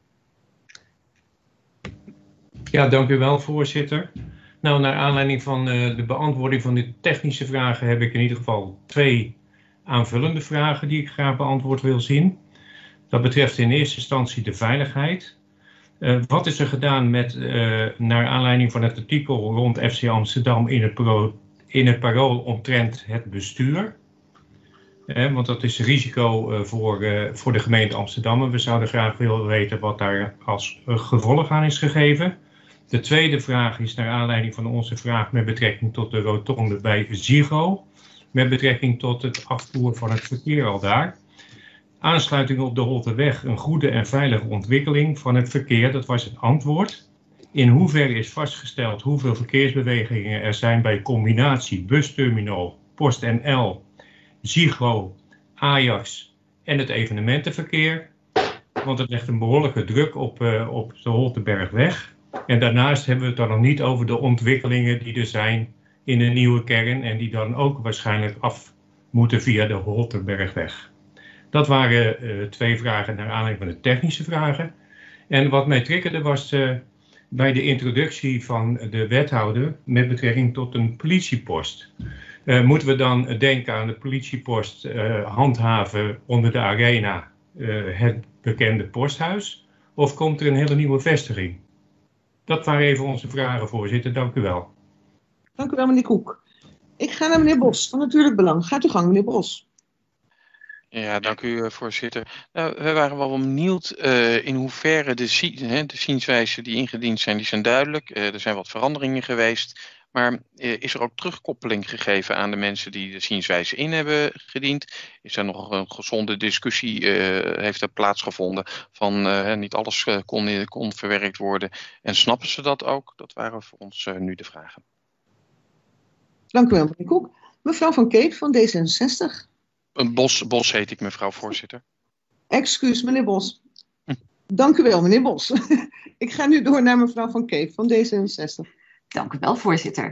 Ja, dank u wel, voorzitter. Nou, naar aanleiding van de beantwoording van de technische vragen heb ik in ieder geval 2 aanvullende vragen die ik graag beantwoord wil zien. Dat betreft in eerste instantie de veiligheid. Wat is er gedaan met, naar aanleiding van het artikel rond FC Amsterdam in het parool omtrent het bestuur? Want dat is risico voor de gemeente Amsterdam. En we zouden graag willen weten wat daar als gevolg aan is gegeven. De tweede vraag is naar aanleiding van onze vraag met betrekking tot de rotonde bij Ziggo. Met betrekking tot het afvoer van het verkeer al daar. Aansluiting op de Holterweg, een goede en veilige ontwikkeling van het verkeer, dat was het antwoord. In hoeverre is vastgesteld hoeveel verkeersbewegingen er zijn bij combinatie busterminal, PostNL, Ziggo, Ajax en het evenementenverkeer? Want het legt een behoorlijke druk op de Holterbergweg. En daarnaast hebben we het dan nog niet over de ontwikkelingen die er zijn in de nieuwe kern en die dan ook waarschijnlijk af moeten via de Holterbergweg. Dat waren 2 vragen naar aanleiding van de technische vragen. En wat mij triggerde was bij de introductie van de wethouder met betrekking tot een politiepost. Moeten we dan denken aan de politiepost handhaven onder de arena, het bekende posthuis? Of komt er een hele nieuwe vestiging? Dat waren even onze vragen, voorzitter. Dank u wel. Dank u wel, meneer Koek. Ik ga naar meneer Bos van Natuurlijk Belang. Gaat uw gang, meneer Bos. Ja, dank u, voorzitter. Nou, we waren wel benieuwd in hoeverre de zienswijzen die ingediend zijn, die zijn duidelijk. Er zijn wat veranderingen geweest. Maar is er ook terugkoppeling gegeven aan de mensen die de zienswijze in hebben gediend? Is er nog een gezonde discussie, heeft er plaatsgevonden van niet alles kon verwerkt worden? En snappen ze dat ook? Dat waren voor ons nu de vragen. Dank u wel, meneer Koek. Mevrouw Van Keet van D66. Bos heet ik, mevrouw voorzitter. Excuus, meneer Bos. Dank u wel, meneer Bos. Ik ga nu door naar mevrouw Van Keet van D66. Dank u wel, voorzitter.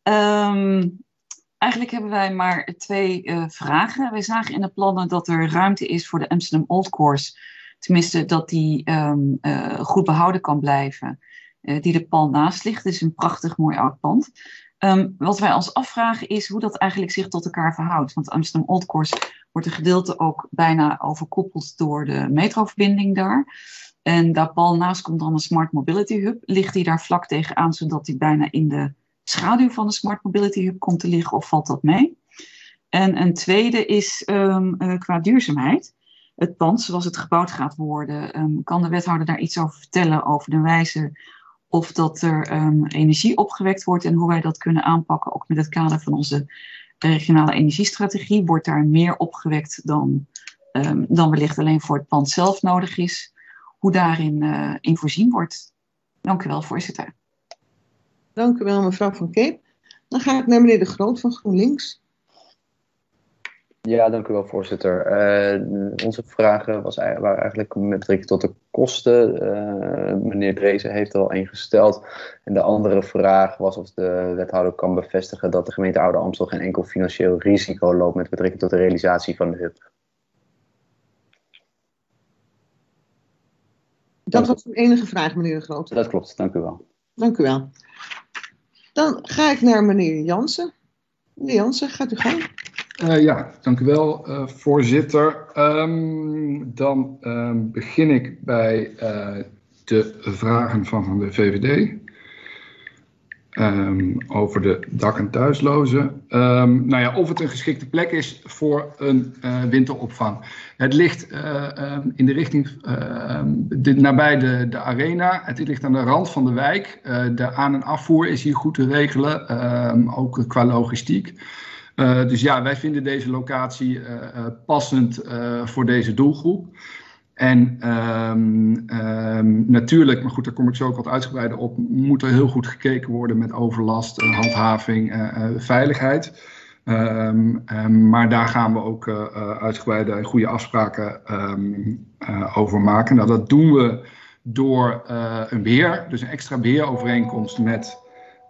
Eigenlijk hebben wij maar 2 vragen. Wij zagen in de plannen dat er ruimte is voor de Amsterdam Old Course. Tenminste, dat die goed behouden kan blijven. Die er pal naast ligt. Het is een prachtig mooi oud pand. Wat wij ons afvragen is hoe dat eigenlijk zich tot elkaar verhoudt. Want Amsterdam Old Course wordt een gedeelte ook bijna overkoepeld door de metroverbinding daar. En daar pal naast komt dan een Smart Mobility Hub. Ligt die daar vlak tegenaan, zodat die bijna in de schaduw van de Smart Mobility Hub komt te liggen, of valt dat mee? En een tweede is qua duurzaamheid. Het pand, zoals het gebouwd gaat worden, kan de wethouder daar iets over vertellen over de wijze of dat er energie opgewekt wordt en hoe wij dat kunnen aanpakken, ook met het kader van onze regionale energiestrategie. Wordt daar meer opgewekt dan wellicht alleen voor het pand zelf nodig is? Hoe daarin in voorzien wordt. Dank u wel, voorzitter. Dank u wel, mevrouw Van Keep. Dan ga ik naar meneer De Groot van GroenLinks. Ja, dank u wel, voorzitter. Onze vragen waren eigenlijk met betrekking tot de kosten. Meneer Dreesen heeft er al een gesteld. En de andere vraag was of de wethouder kan bevestigen dat de gemeente Oude Amstel geen enkel financieel risico loopt met betrekking tot de realisatie van de hub. Dat was uw enige vraag, meneer De Groot. Dat klopt, dank u wel. Dank u wel. Dan ga ik naar meneer Jansen. Meneer Jansen, gaat u gang. Ja, dank u wel, voorzitter. Dan begin ik bij de vragen van de VVD. Over de dak- en thuislozen. Nou ja, of het een geschikte plek is voor een winteropvang. Het ligt in de richting nabij de arena. Het ligt aan de rand van de wijk. De aan- en afvoer is hier goed te regelen, ook qua logistiek. Dus ja, wij vinden deze locatie passend voor deze doelgroep. En natuurlijk, maar goed, daar kom ik zo ook wat uitgebreider op, moet er heel goed gekeken worden met overlast, handhaving, veiligheid. Maar daar gaan we ook uitgebreide en goede afspraken over maken. Nou, dat doen we door een beheer, dus een extra beheerovereenkomst met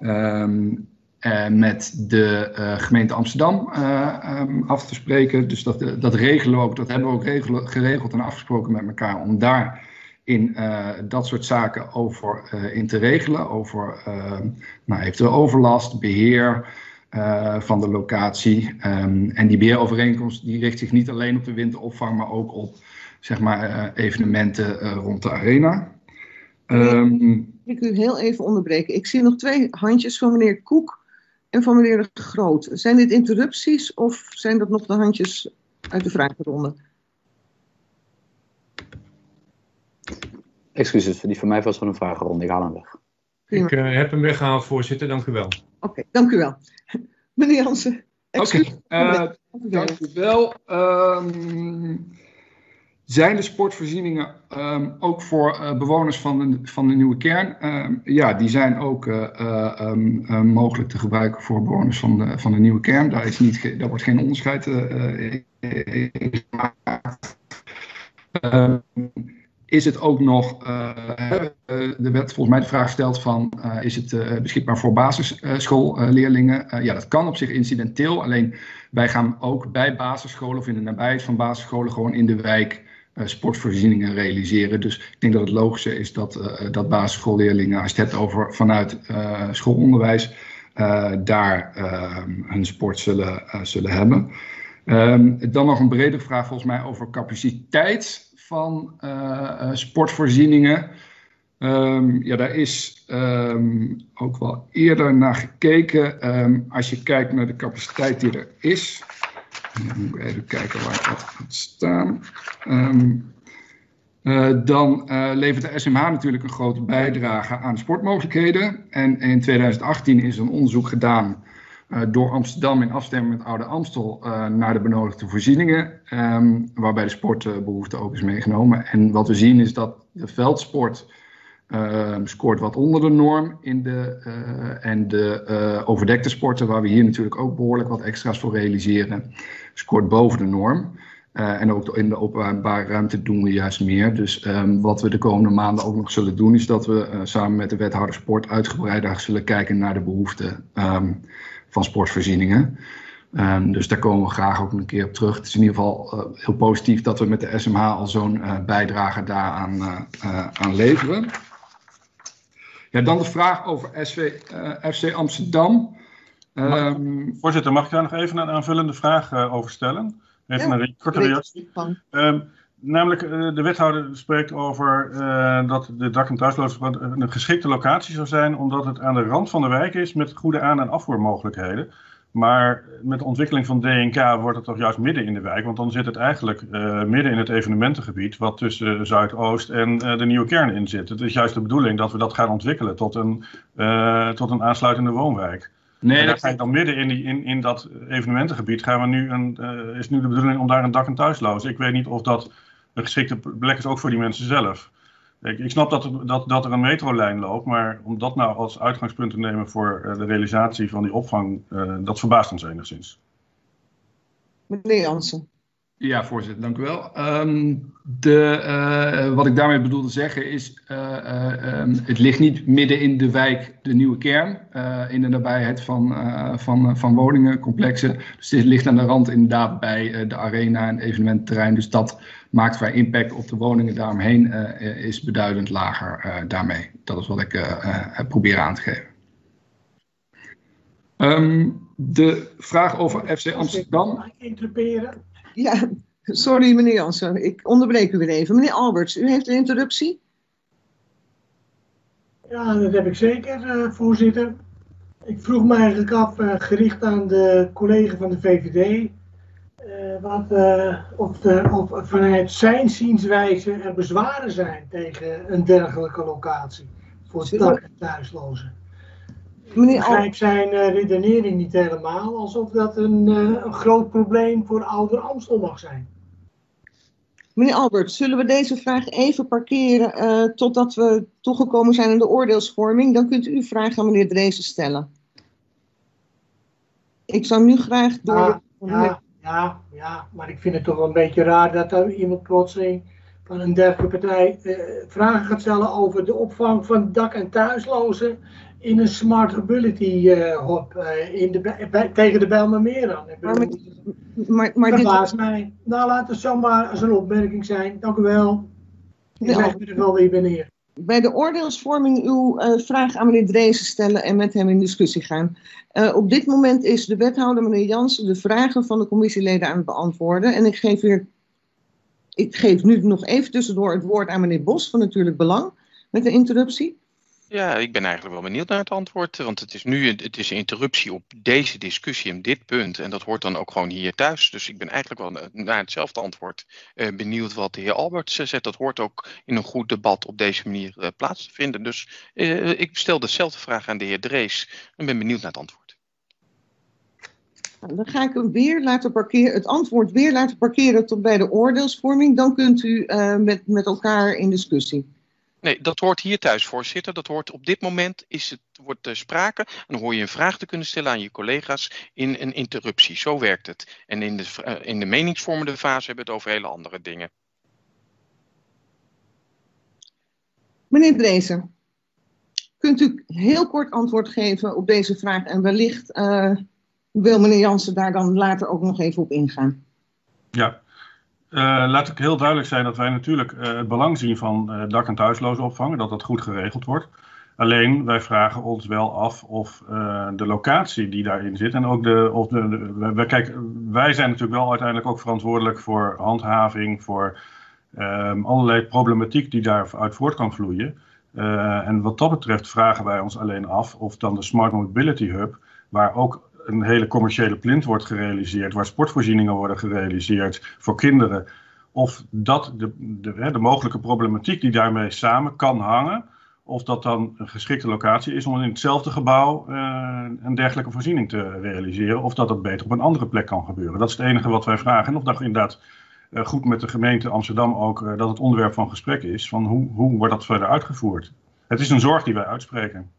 de gemeente Amsterdam af te spreken. Dus dat regelen we ook, dat hebben we ook geregeld en afgesproken met elkaar om daar in dat soort zaken over in te regelen. Over eventueel overlast, beheer van de locatie. En die beheerovereenkomst die richt zich niet alleen op de winteropvang, maar ook op zeg maar, evenementen rond de arena. Ik u heel even onderbreken. Ik zie nog 2 handjes van meneer Koek en van meneer De Groot. Zijn dit interrupties of zijn dat nog de handjes uit de vragenronde? Excuses, die van mij was gewoon een vragenronde. Ik haal hem weg. Ik heb hem weggehaald, voorzitter. Dank u wel. Oké, dank u wel. Meneer Jansen. Oké, dank u wel. Zijn de sportvoorzieningen ook voor bewoners van de nieuwe kern? Ja, die zijn ook mogelijk te gebruiken voor bewoners van de nieuwe kern. Daar wordt geen onderscheid in gemaakt. Is het ook nog, er werd volgens mij de vraag gesteld van, is het beschikbaar voor basisschoolleerlingen? Ja, dat kan op zich incidenteel, alleen wij gaan ook bij basisscholen of in de nabijheid van basisscholen gewoon in de wijk sportvoorzieningen realiseren. Dus ik denk dat het logische is dat basisschoolleerlingen, als je het hebt over vanuit schoolonderwijs, daar hun sport zullen hebben. Dan nog een bredere vraag volgens mij over capaciteit van sportvoorzieningen. Ja, daar is ook wel eerder naar gekeken. Als je kijkt naar de capaciteit die er is. Dan moet ik even kijken waar dat gaat staan. Dan levert de SMH natuurlijk een grote bijdrage aan sportmogelijkheden. En in 2018 is een onderzoek gedaan door Amsterdam in afstemming met Oude Amstel naar de benodigde voorzieningen. Waarbij de sportbehoefte ook is meegenomen. En wat we zien is dat de veldsport scoort wat onder de norm en de overdekte sporten, waar we hier natuurlijk ook behoorlijk wat extra's voor realiseren, scoort boven de norm. En ook in de openbare ruimte doen we juist meer. Dus wat we de komende maanden ook nog zullen doen, is dat we samen met de wethouder sport uitgebreider zullen kijken naar de behoeften van sportvoorzieningen. Dus daar komen we graag ook een keer op terug. Het is in ieder geval heel positief dat we met de SMH al zo'n bijdrage daaraan aan leveren. Ja, dan de vraag over FC Amsterdam. Voorzitter, mag ik daar nog even een aanvullende vraag over stellen? Even een korte reactie. Namelijk, de wethouder spreekt over dat de dak- en thuislozen een geschikte locatie zou zijn, omdat het aan de rand van de wijk is met goede aan- en afvoermogelijkheden. Maar met de ontwikkeling van DNK wordt het toch juist midden in de wijk, want dan zit het eigenlijk midden in het evenementengebied, wat tussen Zuidoost en de nieuwe kern in zit. Het is juist de bedoeling dat we dat gaan ontwikkelen tot een aansluitende woonwijk. Nee, daar ga je dan midden in dat evenementengebied is nu de bedoeling om daar een dak- en thuisloos. Ik weet niet of dat een geschikte plek is ook voor die mensen zelf. Ik snap dat er een metrolijn loopt, maar om dat nou als uitgangspunt te nemen voor de realisatie van die opvang, dat verbaast ons enigszins. Meneer Jansen. Ja, voorzitter, dank u wel. Wat ik daarmee bedoel te zeggen is, het ligt niet midden in de wijk de Nieuwe Kern, in de nabijheid van woningencomplexen. Dus het ligt aan de rand inderdaad bij de arena en evenemententerrein. Dus dat maakt vrij impact op de woningen daaromheen, is beduidend lager daarmee. Dat is wat ik heb proberen aan te geven. De vraag over FC Amsterdam. Mag ik interperen? Ja, sorry meneer Jansen, ik onderbreek u weer even. Meneer Alberts, u heeft een interruptie? Ja, dat heb ik zeker, voorzitter. Ik vroeg me eigenlijk af, gericht aan de collega van de VVD, of vanuit zijn zienswijze er bezwaren zijn tegen een dergelijke locatie voor dak- en thuislozen. Ik begrijp zijn redenering niet helemaal, alsof dat een groot probleem voor Ouder Amstel mag zijn. Meneer Albert, zullen we deze vraag even parkeren totdat we toegekomen zijn aan de oordeelsvorming? Dan kunt u uw vraag aan meneer Dreesen stellen. Ik zou nu graag door... Ja, maar ik vind het toch wel een beetje raar dat er iemand plotseling van een dergelijke partij vragen gaat stellen over de opvang van dak- en thuislozen in een smart mobility hub tegen de Bijlmermeer aan. Maar dat verbaast mij. Nou, laat het zomaar als een opmerking zijn. Dank u wel. Ik leg me er wel weer bij neer. Bij de oordeelsvorming uw vraag aan meneer Dreesen stellen en met hem in discussie gaan. Op dit moment is de wethouder, meneer Jansen, de vragen van de commissieleden aan het beantwoorden. En ik geef nu nog even tussendoor het woord aan meneer Bos van Natuurlijk Belang met de interruptie. Ja, ik ben eigenlijk wel benieuwd naar het antwoord, want het is een interruptie op deze discussie en dit punt. En dat hoort dan ook gewoon hier thuis. Dus ik ben eigenlijk wel naar hetzelfde antwoord benieuwd wat de heer Alberts zegt. Dat hoort ook in een goed debat op deze manier plaats te vinden. Dus ik stel dezelfde vraag aan de heer Drees en ben benieuwd naar het antwoord. Dan ga ik hem weer laten parkeren, het antwoord weer laten parkeren tot bij de oordeelsvorming. Dan kunt u met elkaar in discussie. Nee, dat hoort hier thuis, voorzitter. Dat hoort op dit moment, wordt sprake. En dan hoor je een vraag te kunnen stellen aan je collega's in een interruptie. Zo werkt het. En in de meningsvormende fase hebben we het over hele andere dingen. Meneer Dreesen, kunt u heel kort antwoord geven op deze vraag? En wellicht wil meneer Jansen daar dan later ook nog even op ingaan. Ja. Laat ik heel duidelijk zijn dat wij natuurlijk het belang zien van dak- en thuislozenopvang, dat dat goed geregeld wordt. Alleen, wij vragen ons wel af of de locatie die daarin zit en ook wij zijn natuurlijk wel uiteindelijk ook verantwoordelijk voor handhaving, voor allerlei problematiek die daaruit voort kan vloeien. En wat dat betreft vragen wij ons alleen af of dan de Smart Mobility Hub, waar ook een hele commerciële plint wordt gerealiseerd, waar sportvoorzieningen worden gerealiseerd voor kinderen, of dat de mogelijke problematiek die daarmee samen kan hangen, of dat dan een geschikte locatie is om in hetzelfde gebouw een dergelijke voorziening te realiseren, of dat beter op een andere plek kan gebeuren. Dat is het enige wat wij vragen. En of dat inderdaad goed met de gemeente Amsterdam ook dat het onderwerp van gesprek is, van hoe wordt dat verder uitgevoerd. Het is een zorg die wij uitspreken.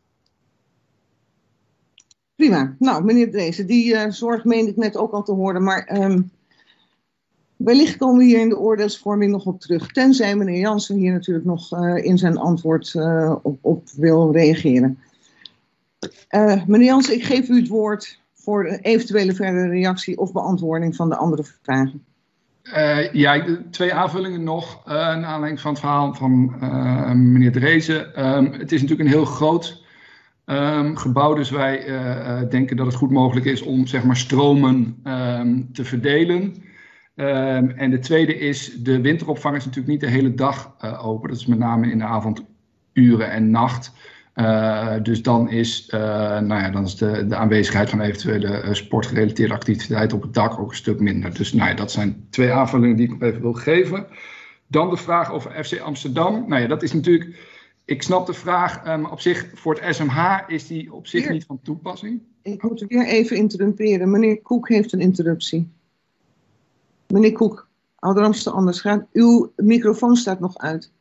Prima. Nou, meneer Dreesen, die zorg meende ik net ook al te horen, maar wellicht komen we hier in de oordeelsvorming nog op terug, tenzij meneer Jansen hier natuurlijk nog in zijn antwoord op wil reageren. Meneer Jansen, ik geef u het woord voor een eventuele verdere reactie of beantwoording van de andere vragen. Ja, 2 aanvullingen nog, naar aanleiding van het verhaal van meneer Dreesen. Het is natuurlijk een heel groot gebouw, dus wij denken dat het goed mogelijk is om zeg maar stromen te verdelen. En de tweede is, de winteropvang is natuurlijk niet de hele dag open. Dat is met name in de avonduren en nacht. Dus dan is, dan is de aanwezigheid van eventuele sportgerelateerde activiteit op het dak ook een stuk minder. Dus dat zijn 2 aanvullingen die ik nog even wil geven. Dan de vraag over FC Amsterdam. Dat is natuurlijk... Ik snap de vraag, op zich voor het SMH is die op zich niet van toepassing. Ik moet weer even interrumperen. Meneer Koek heeft een interruptie. Meneer Koek, Ouder Amstel anders gaat. Uw microfoon staat nog uit.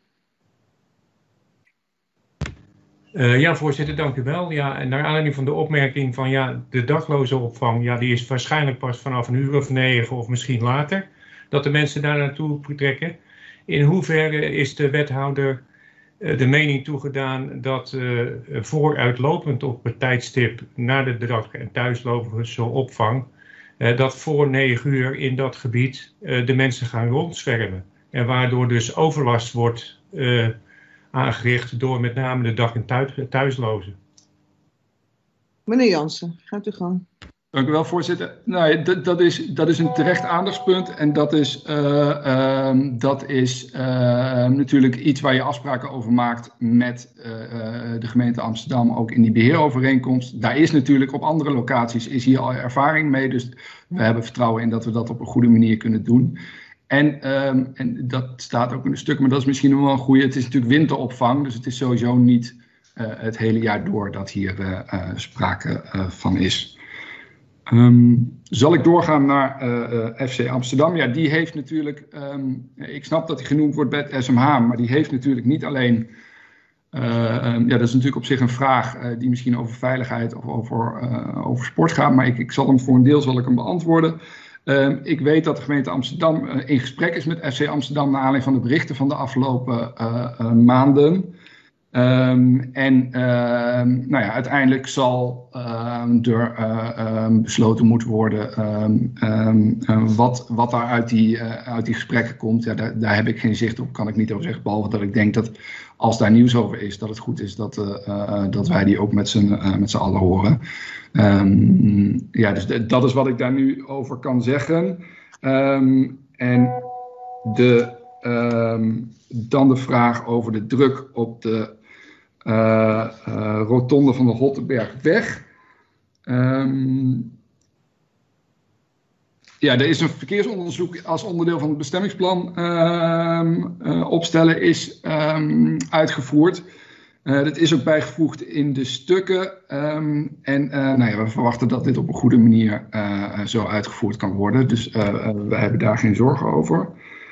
Ja, voorzitter, dank u wel. Ja, en naar aanleiding van de opmerking van de daklozenopvang, die is waarschijnlijk pas vanaf 1:00 of 9 of misschien later. dat de mensen daar naartoe vertrekken. In hoeverre is de wethouder de mening toegedaan dat vooruitlopend op het tijdstip naar de dak- en thuislopersopvang, dat voor 9 uur in dat gebied de mensen gaan rondzwermen. En waardoor dus overlast wordt aangericht door met name de dak- en thuislozen. Meneer Jansen, gaat u gang. Dank u wel, voorzitter. Nou, dat is een terecht aandachtspunt en dat is natuurlijk iets waar je afspraken over maakt met de gemeente Amsterdam, ook in die beheerovereenkomst. Daar is natuurlijk op andere locaties is hier al ervaring mee, dus we hebben vertrouwen in dat we dat op een goede manier kunnen doen. En dat staat ook in een stuk, maar dat is misschien nog wel een goede. Het is natuurlijk winteropvang, dus het is sowieso niet het hele jaar door dat hier sprake van is. Zal ik doorgaan naar FC Amsterdam? Ja, die heeft natuurlijk, ik snap dat hij genoemd wordt bij het SMH, maar die heeft natuurlijk niet alleen, dat is natuurlijk op zich een vraag die misschien over veiligheid of over sport gaat, maar ik zal hem voor een deel beantwoorden. Ik weet dat de gemeente Amsterdam in gesprek is met FC Amsterdam naar aanleiding van de berichten van de afgelopen maanden. Uiteindelijk zal er besloten moeten worden wat daar uit die gesprekken komt. Ja, daar heb ik geen zicht op, kan ik niet over zeggen. Behalve dat ik denk dat als daar nieuws over is, dat het goed is dat wij die ook met z'n allen horen. Dus dat is wat ik daar nu over kan zeggen. Dan de vraag over de druk op de rotonde van de Holtenbergweg. Er is een verkeersonderzoek als onderdeel van het bestemmingsplan opstellen is uitgevoerd. Dat is ook bijgevoegd in de stukken. We verwachten dat dit op een goede manier zo uitgevoerd kan worden. Dus we hebben daar geen zorgen over.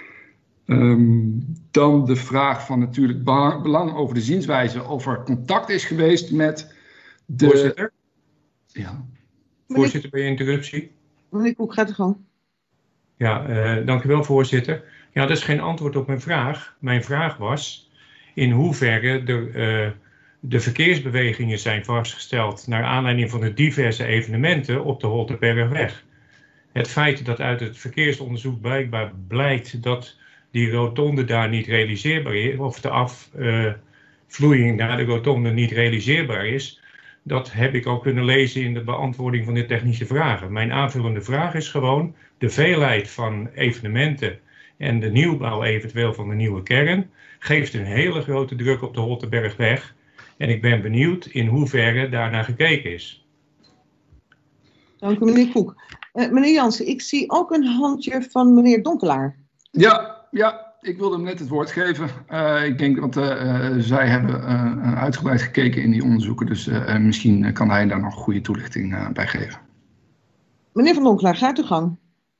Dan de vraag van natuurlijk belang over de zienswijze of er contact is geweest met de... Voorzitter? Ja. Voorzitter, bij interruptie. Meneer Koek, gaat u gang. Ja, dank u wel, voorzitter. Ja, dat is geen antwoord op mijn vraag. Mijn vraag was in hoeverre de verkeersbewegingen zijn vastgesteld naar aanleiding van de diverse evenementen op de Holtenbergweg. Het feit dat uit het verkeersonderzoek blijkbaar blijkt dat die rotonde daar niet realiseerbaar is, of de afvloeiing naar de rotonde niet realiseerbaar is, dat heb ik ook kunnen lezen in de beantwoording van de technische vragen. Mijn aanvullende vraag is gewoon de veelheid van evenementen en de nieuwbouw eventueel van de nieuwe kern geeft een hele grote druk op de Holtenbergweg. En ik ben benieuwd in hoeverre daarnaar gekeken is. Dank u, meneer Koek. Meneer Jansen, ik zie ook een handje van meneer Donkelaar. Ja, ik wilde hem net het woord geven. Ik denk dat zij hebben uitgebreid gekeken in die onderzoeken. Dus misschien kan hij daar nog goede toelichting bij geven. Meneer Van Donkelaar, gaat uw gang.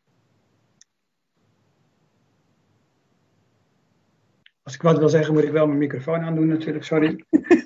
Als ik wat wil zeggen, moet ik wel mijn microfoon aandoen natuurlijk, sorry.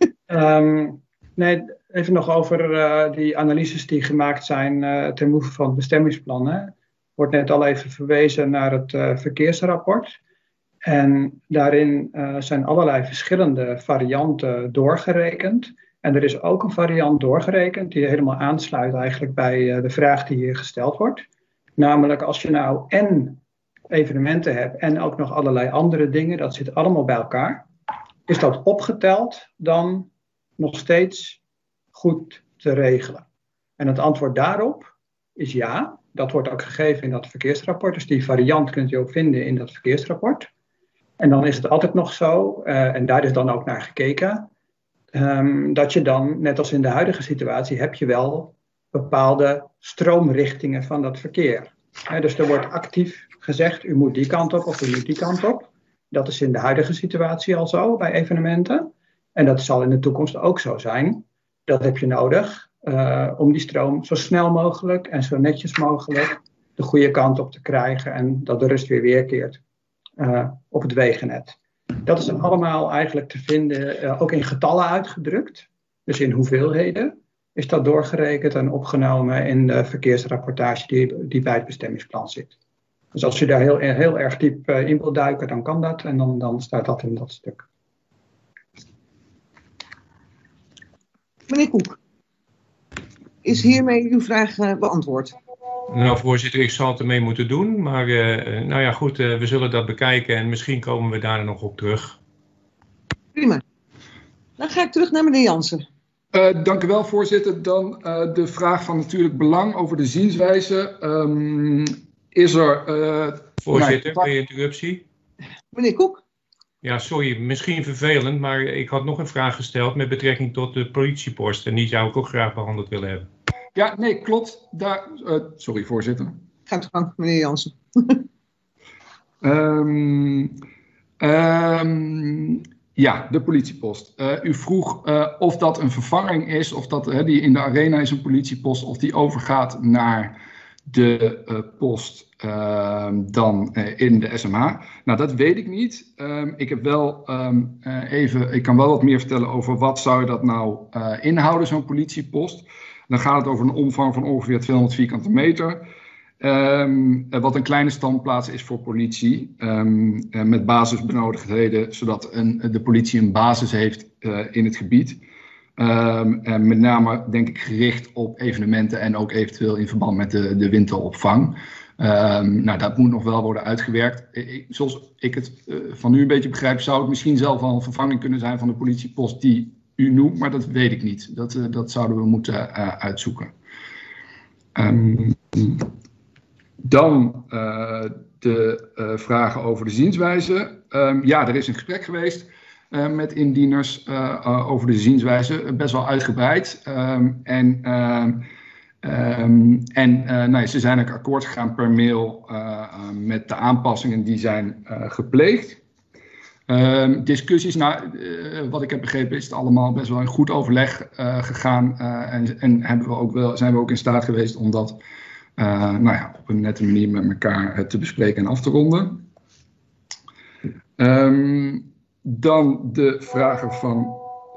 Even nog over die analyses die gemaakt zijn ten behoeve van het bestemmingsplan. Er wordt net al even verwezen naar het verkeersrapport. En daarin zijn allerlei verschillende varianten doorgerekend. En er is ook een variant doorgerekend die helemaal aansluit eigenlijk bij de vraag die hier gesteld wordt. Namelijk als je nou en evenementen hebt en ook nog allerlei andere dingen, dat zit allemaal bij elkaar. Is dat opgeteld dan nog steeds goed te regelen? En het antwoord daarop is ja. Dat wordt ook gegeven in dat verkeersrapport. Dus die variant kunt u ook vinden in dat verkeersrapport. En dan is het altijd nog zo, en daar is dan ook naar gekeken, dat je dan, net als in de huidige situatie, heb je wel bepaalde stroomrichtingen van dat verkeer. Dus er wordt actief gezegd, u moet die kant op of u moet die kant op. Dat is in de huidige situatie al zo bij evenementen. En dat zal in de toekomst ook zo zijn. Dat heb je nodig om die stroom zo snel mogelijk en zo netjes mogelijk de goede kant op te krijgen en dat de rust weer weerkeert op het wegennet. Dat is allemaal eigenlijk te vinden, ook in getallen uitgedrukt. Dus in hoeveelheden is dat doorgerekend en opgenomen in de verkeersrapportage die bij het bestemmingsplan zit. Dus als je daar heel erg diep in wil duiken, dan kan dat. En dan staat dat in dat stuk. Meneer Koek, is hiermee uw vraag beantwoord? Nou, voorzitter, ik zal het ermee moeten doen. Maar nou ja, goed, we zullen dat bekijken en misschien komen we daar nog op terug. Prima. Dan ga ik terug naar meneer Jansen. Dank u wel, voorzitter. Dan de vraag van natuurlijk belang over de zienswijze. Is er... Voorzitter, bij interruptie. Meneer Koek? Ja, sorry, misschien vervelend, maar ik had nog een vraag gesteld met betrekking tot de politiepost. En die zou ik ook graag behandeld willen hebben. Ja, nee, klopt. Sorry, voorzitter. Gaat uw gang, meneer Jansen. Ja, de politiepost. U vroeg of dat een vervanging is, of dat die in de arena is een politiepost, of die overgaat naar de post dan in de SMH. Nou, dat weet ik niet. Ik heb wel ik kan wel wat meer vertellen over wat zou dat nou inhouden, zo'n politiepost. Dan gaat het over een omvang van ongeveer 200 vierkante meter. Wat een kleine standplaats is voor politie. Met basisbenodigdheden, zodat de politie een basis heeft in het gebied. Met name denk ik gericht op evenementen en ook eventueel in verband met de winteropvang. Nou, dat moet nog wel worden uitgewerkt. Zoals ik het van u een beetje begrijp, zou het misschien zelf wel een vervanging kunnen zijn van de politiepost die u noemt, maar dat weet ik niet. Dat zouden we moeten uitzoeken. Dan de vragen over de zienswijze. Ja, er is een gesprek geweest met indieners over de zienswijze, best wel uitgebreid. Ze zijn ook akkoord gegaan per mail met de aanpassingen die zijn gepleegd. Discussies, wat ik heb begrepen, is het allemaal best wel in goed overleg gegaan. Zijn we ook in staat geweest om dat op een nette manier met elkaar te bespreken en af te ronden. Dan de vragen van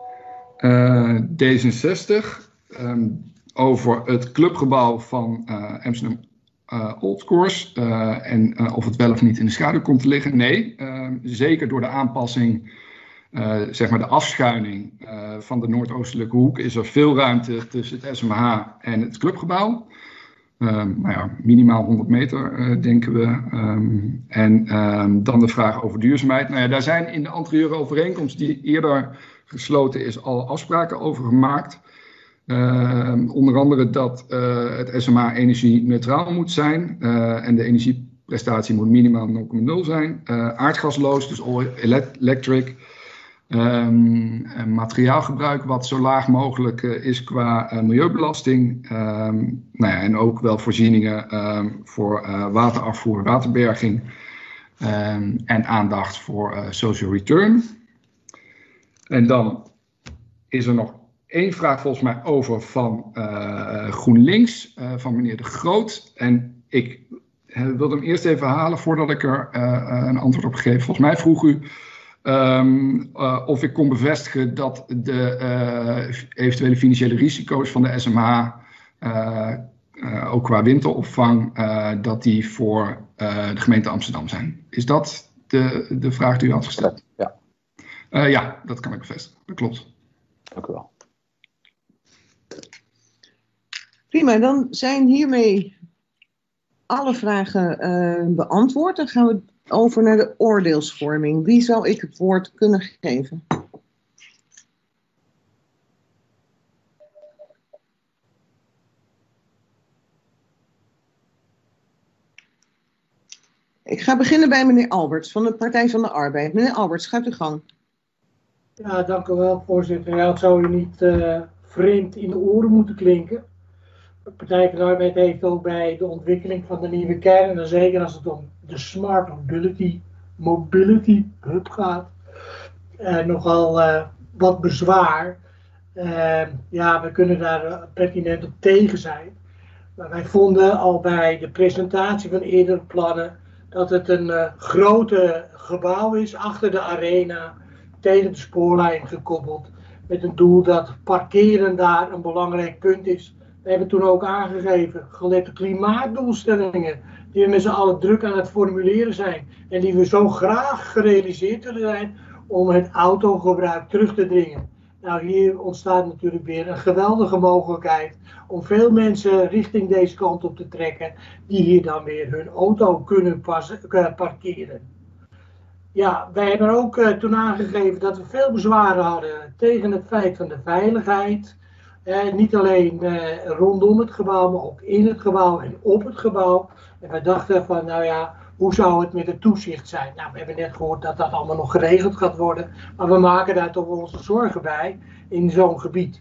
D66 over het clubgebouw van Amsterdam Old Course en of het wel of niet in de schaduw komt te liggen. Nee, zeker door de aanpassing, zeg maar de afschuining van de noordoostelijke hoek, is er veel ruimte tussen het SMH en het clubgebouw. Minimaal 100 meter, denken we. Dan de vraag over duurzaamheid. Nou ja, daar zijn in de anterieure overeenkomst die eerder gesloten is al afspraken over gemaakt. Onder andere dat het SMH energie-neutraal moet zijn. En de energieprestatie moet minimaal 0,0 zijn. Aardgasloos, dus all electric. Materiaalgebruik wat zo laag mogelijk is qua milieubelasting. En ook wel voorzieningen voor waterafvoer, waterberging. En aandacht voor social return. En dan is er nog één vraag volgens mij over van GroenLinks, van meneer De Groot. En ik wilde hem eerst even halen voordat ik er een antwoord op geef. Volgens mij vroeg u of ik kon bevestigen dat de eventuele financiële risico's van de SMH, ook qua winteropvang, dat die voor de gemeente Amsterdam zijn. Is dat de vraag die u had gesteld? Ja. Ja, dat kan ik bevestigen. Dat klopt. Dank u wel. Prima, dan zijn hiermee alle vragen beantwoord. Dan gaan we over naar de oordeelsvorming. Wie zou ik het woord kunnen geven? Ik ga beginnen bij meneer Alberts van de Partij van de Arbeid. Meneer Alberts, gaat uw gang. Ja, dank u wel, voorzitter. Ja, het zou u niet vreemd in de oren moeten klinken. De Partij van de Arbeid heeft ook bij de ontwikkeling van de nieuwe kern, en zeker als het om de Smart Mobility Hub gaat, nogal wat bezwaar. We kunnen daar pertinent op tegen zijn. Maar wij vonden al bij de presentatie van eerdere plannen dat het een grote gebouw is achter de arena, tegen de spoorlijn gekoppeld, met een doel dat parkeren daar een belangrijk punt is. We hebben toen ook aangegeven, gelette klimaatdoelstellingen, die we met z'n allen druk aan het formuleren zijn en die we zo graag gerealiseerd willen zijn om het autogebruik terug te dringen. Nou, hier ontstaat natuurlijk weer een geweldige mogelijkheid om veel mensen richting deze kant op te trekken, die hier dan weer hun auto kunnen parkeren. Ja, wij hebben ook toen aangegeven dat we veel bezwaren hadden tegen het feit van de veiligheid. Niet alleen rondom het gebouw, maar ook in het gebouw en op het gebouw. En wij dachten van, nou ja, hoe zou het met het toezicht zijn? Nou, we hebben net gehoord dat dat allemaal nog geregeld gaat worden. Maar we maken daar toch wel onze zorgen bij in zo'n gebied.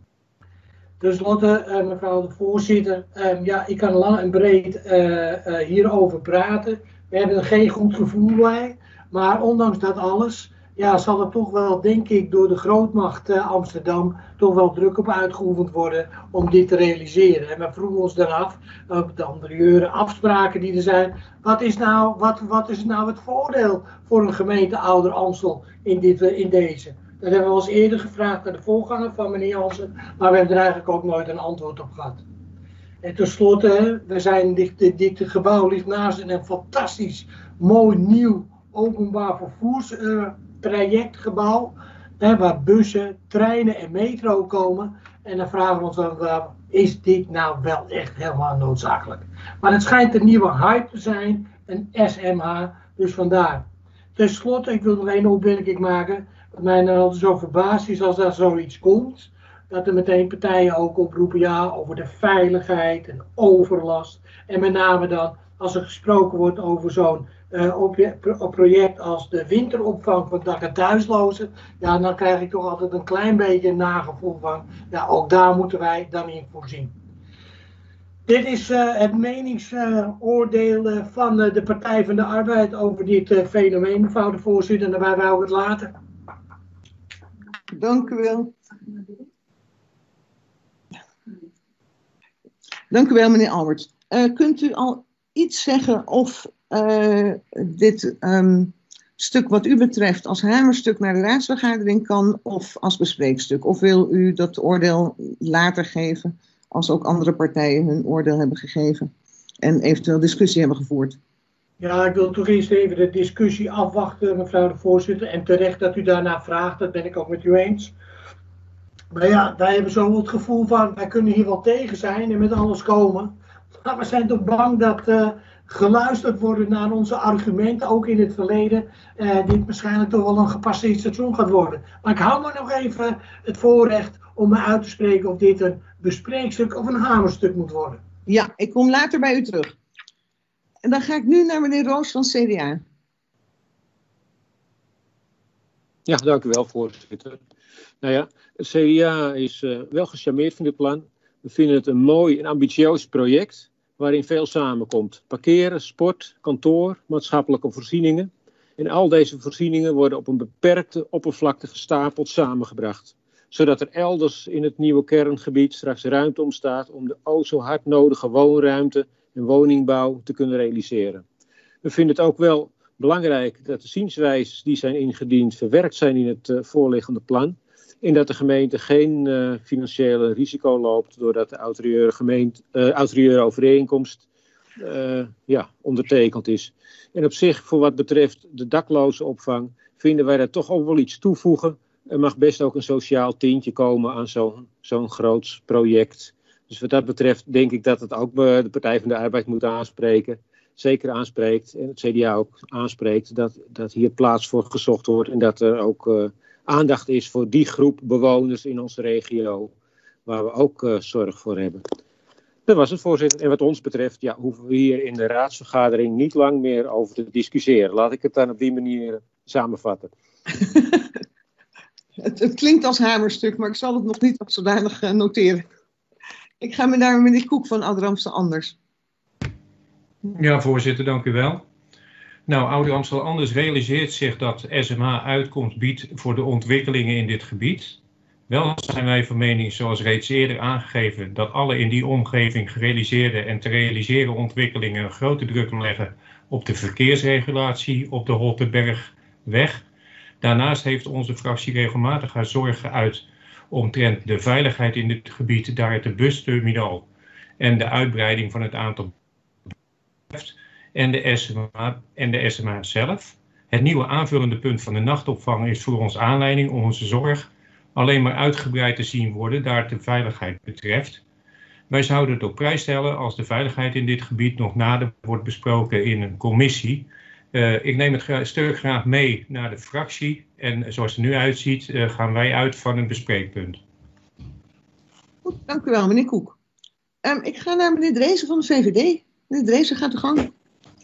Ten slotte, mevrouw de voorzitter, ja, ik kan lang en breed hierover praten. We hebben er geen goed gevoel bij. Maar ondanks dat alles, ja, zal er toch wel, denk ik, door de grootmacht Amsterdam toch wel druk op uitgeoefend worden om dit te realiseren. En we vroegen ons dan af, op de anterieure afspraken die er zijn, wat is nou het voordeel voor een gemeente Ouder Amstel in deze? Dat hebben we al eens eerder gevraagd aan de voorganger van meneer Jansen, maar we hebben er eigenlijk ook nooit een antwoord op gehad. En tenslotte, dit gebouw ligt naast een fantastisch mooi nieuw openbaar vervoerstrajectgebouw, waar bussen, treinen en metro komen. En dan vragen we ons dan, is dit nou wel echt helemaal noodzakelijk? Maar het schijnt een nieuwe hype te zijn, een SMH, dus vandaar. Ten slotte, ik wil nog één opmerking maken, wat mij dan altijd zo verbaasd is als er zoiets komt, dat er meteen partijen ook oproepen, ja, over de veiligheid en overlast. En met name dan, als er gesproken wordt over zo'n project als de winteropvang van dak- en thuislozen, ja, dan krijg ik toch altijd een klein beetje een nagevoel van, ja, ook daar moeten wij dan in voorzien. Dit is het meningsoordeel van de Partij van de Arbeid over dit fenomeen, mevrouw de voorzitter, en daarbij wou ik het laten. Dank u wel. Dank u wel, meneer Alberts. Kunt u al iets zeggen of dit stuk wat u betreft als hamerstuk naar de raadsvergadering kan of als bespreekstuk? Of wil u dat oordeel later geven als ook andere partijen hun oordeel hebben gegeven en eventueel discussie hebben gevoerd? Ja, ik wil toch eerst even de discussie afwachten, mevrouw de voorzitter. En terecht dat u daarna vraagt, dat ben ik ook met u eens. Maar ja, wij hebben zo het gevoel van, wij kunnen hier wel tegen zijn en met alles komen. Maar we zijn toch bang dat geluisterd wordt naar onze argumenten, ook in het verleden. Dit waarschijnlijk toch wel een gepasseerd station gaat worden. Maar ik hou me nog even het voorrecht om me uit te spreken of dit een bespreekstuk of een hamerstuk moet worden. Ja, ik kom later bij u terug. En dan ga ik nu naar meneer Roos van CDA. Ja, dank u wel, voorzitter. Nou ja, het CDA is wel gecharmeerd van dit plan. We vinden het een mooi en ambitieus project waarin veel samenkomt. Parkeren, sport, kantoor, maatschappelijke voorzieningen. En al deze voorzieningen worden op een beperkte oppervlakte gestapeld samengebracht. Zodat er elders in het nieuwe kerngebied straks ruimte ontstaat om de zo hard nodige woonruimte en woningbouw te kunnen realiseren. We vinden het ook wel belangrijk dat de zienswijzes die zijn ingediend verwerkt zijn in het voorliggende plan. En dat de gemeente geen financiële risico loopt doordat de autorieure overeenkomst ondertekend is. En op zich, voor wat betreft de daklozenopvang, vinden wij daar toch ook wel iets toevoegen. Er mag best ook een sociaal tintje komen aan zo'n groot project. Dus wat dat betreft denk ik dat het ook de Partij van de Arbeid moet aanspreken. Zeker aanspreekt en het CDA ook aanspreekt dat hier plaats voor gezocht wordt. En dat er ook aandacht is voor die groep bewoners in onze regio. Waar we ook zorg voor hebben. Dat was het, voorzitter. En wat ons betreft hoeven we hier in de raadsvergadering niet lang meer over te discussiëren. Laat ik het dan op die manier samenvatten. Het klinkt als hamerstuk, maar ik zal het nog niet als zodanig noteren. Ik ga naar meneer Koek van Ouder Amstel Anders. Ja, voorzitter, dank u wel. Nou, Ouder Amstel Anders realiseert zich dat SMH uitkomst biedt voor de ontwikkelingen in dit gebied. Wel zijn wij van mening, zoals reeds eerder aangegeven, dat alle in die omgeving gerealiseerde en te realiseren ontwikkelingen een grote druk leggen op de verkeersregulatie op de Holterbergweg. Daarnaast heeft onze fractie regelmatig haar zorg geuit omtrent de veiligheid in dit gebied, daar het de busterminal en de uitbreiding van het aantal en de SMA zelf. Het nieuwe aanvullende punt van de nachtopvang is voor ons aanleiding om onze zorg alleen maar uitgebreid te zien worden daar het de veiligheid betreft. Wij zouden het op prijs stellen als de veiligheid in dit gebied nog nader wordt besproken in een commissie. Ik neem het stuk graag mee naar de fractie en zoals het er nu uitziet gaan wij uit van een bespreekpunt. Goed, dank u wel, meneer Koek. Ik ga naar meneer Dreesen van de VVD. Meneer Dreesen, gaat de gang.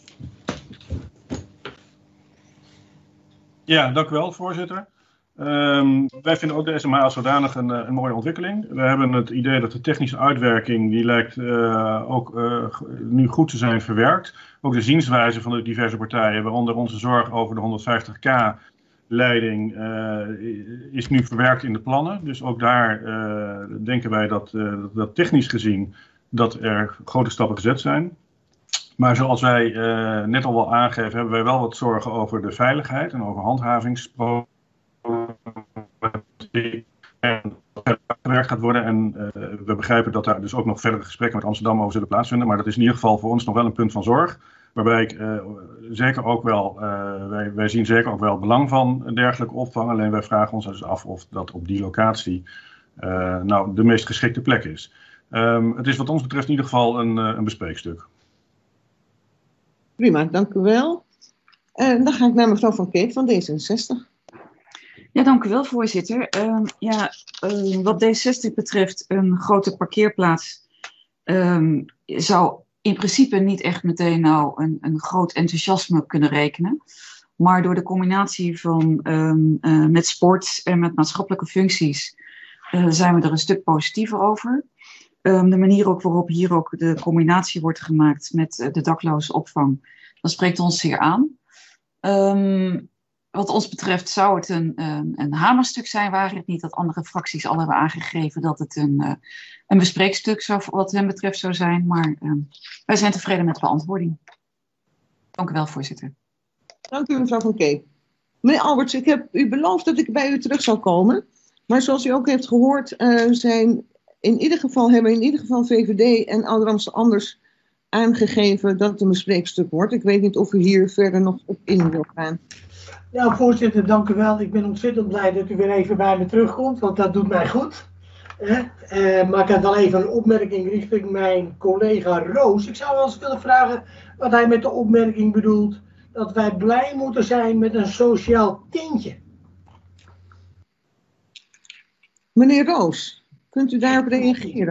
Ja, dank u wel, voorzitter. Wij vinden ook de SMA als zodanig een mooie ontwikkeling. We hebben het idee dat de technische uitwerking, die lijkt ook nu goed te zijn verwerkt. Ook de zienswijze van de diverse partijen, waaronder onze zorg over de 150K-leiding, is nu verwerkt in de plannen. Dus ook daar denken wij dat technisch gezien dat er grote stappen gezet zijn. Maar zoals wij net al wel aangeven, hebben wij wel wat zorgen over de veiligheid en over handhavingsproblematiek. En dat gewerkt gaat worden. En we begrijpen dat daar dus ook nog verdere gesprekken met Amsterdam over zullen plaatsvinden. Maar dat is in ieder geval voor ons nog wel een punt van zorg. Waarbij ik zeker ook wel, wij zien zeker ook wel belang van dergelijke opvang. Alleen wij vragen ons dus af of dat op die locatie nou de meest geschikte plek is. Het is wat ons betreft in ieder geval een bespreekstuk. Prima, dank u wel. Dan ga ik naar mevrouw Van Keet van D66. Ja, dank u wel, voorzitter. Wat D60 betreft, een grote parkeerplaats zou in principe niet echt meteen nou een groot enthousiasme kunnen rekenen. Maar door de combinatie van met sport en met maatschappelijke functies zijn we er een stuk positiever over. De manier ook waarop hier ook de combinatie wordt gemaakt met de dakloze opvang, dat spreekt ons zeer aan. Wat ons betreft zou het een hamerstuk zijn, waar het niet dat andere fracties al hebben aangegeven dat het een bespreekstuk wat hen betreft zou zijn. Maar wij zijn tevreden met de beantwoording. Dank u wel, voorzitter. Dank u, mevrouw Van Keet. Meneer Alberts, ik heb u beloofd dat ik bij u terug zou komen. Maar zoals u ook heeft gehoord, hebben in ieder geval VVD en Oud-Amstel Anders aangegeven dat het een bespreekstuk wordt. Ik weet niet of u hier verder nog op in wil gaan. Ja, voorzitter, dank u wel. Ik ben ontzettend blij dat u weer even bij me terugkomt, want dat doet mij goed. Maar ik had wel even een opmerking richting mijn collega Roos. Ik zou wel eens willen vragen wat hij met de opmerking bedoelt dat wij blij moeten zijn met een sociaal tintje. Meneer Roos, kunt u daarop reageren?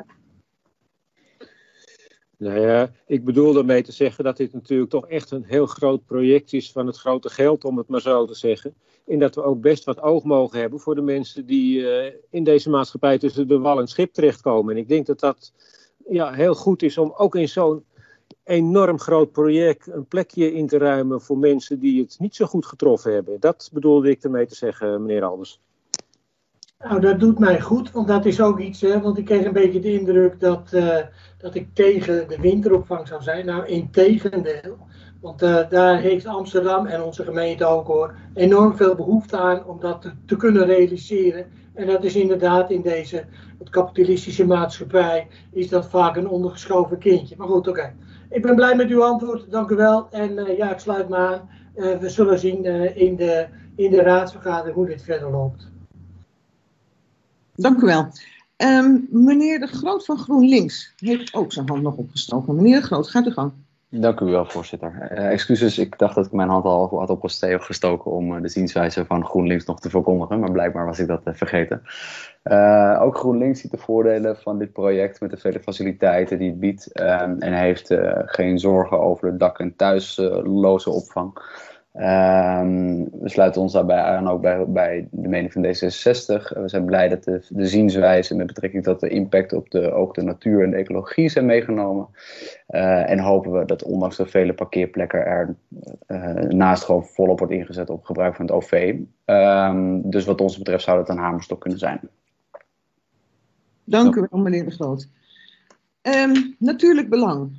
Nou ja, ik bedoel daarmee te zeggen dat dit natuurlijk toch echt een heel groot project is van het grote geld, om het maar zo te zeggen. En dat we ook best wat oog mogen hebben voor de mensen die in deze maatschappij tussen de wal en schip terechtkomen. En ik denk dat dat heel goed is om ook in zo'n enorm groot project een plekje in te ruimen voor mensen die het niet zo goed getroffen hebben. Dat bedoelde ik ermee te zeggen, meneer Albers. Nou, dat doet mij goed, want dat is ook iets, want ik kreeg een beetje de indruk dat ik tegen de winteropvang zou zijn. Nou, integendeel. Want daar heeft Amsterdam en onze gemeente ook enorm veel behoefte aan om dat te kunnen realiseren. En dat is inderdaad in deze kapitalistische maatschappij is dat vaak een ondergeschoven kindje. Maar goed, oké. Ik ben blij met uw antwoord, dank u wel. En ik sluit me aan. We zullen zien in de raadsvergadering hoe dit verder loopt. Dank u wel. Meneer De Groot van GroenLinks heeft ook zijn hand nog opgestoken. Meneer De Groot, gaat u gang. Dank u wel, voorzitter. Excuses, ik dacht dat ik mijn hand al had opgestoken om de zienswijze van GroenLinks nog te verkondigen, maar blijkbaar was ik dat vergeten. Ook GroenLinks ziet de voordelen van dit project met de vele faciliteiten die het biedt en heeft geen zorgen over de dak- en thuisloze opvang. We sluiten ons daarbij aan ook bij de mening van D66. We zijn blij dat de zienswijze met betrekking tot de impact op ook de natuur en de ecologie zijn meegenomen. En hopen we dat ondanks de vele parkeerplekken er naast gewoon volop wordt ingezet op gebruik van het OV. Dus wat ons betreft zou dat een hamerstok kunnen zijn. Dank u wel, meneer De Groot. Natuurlijk belang.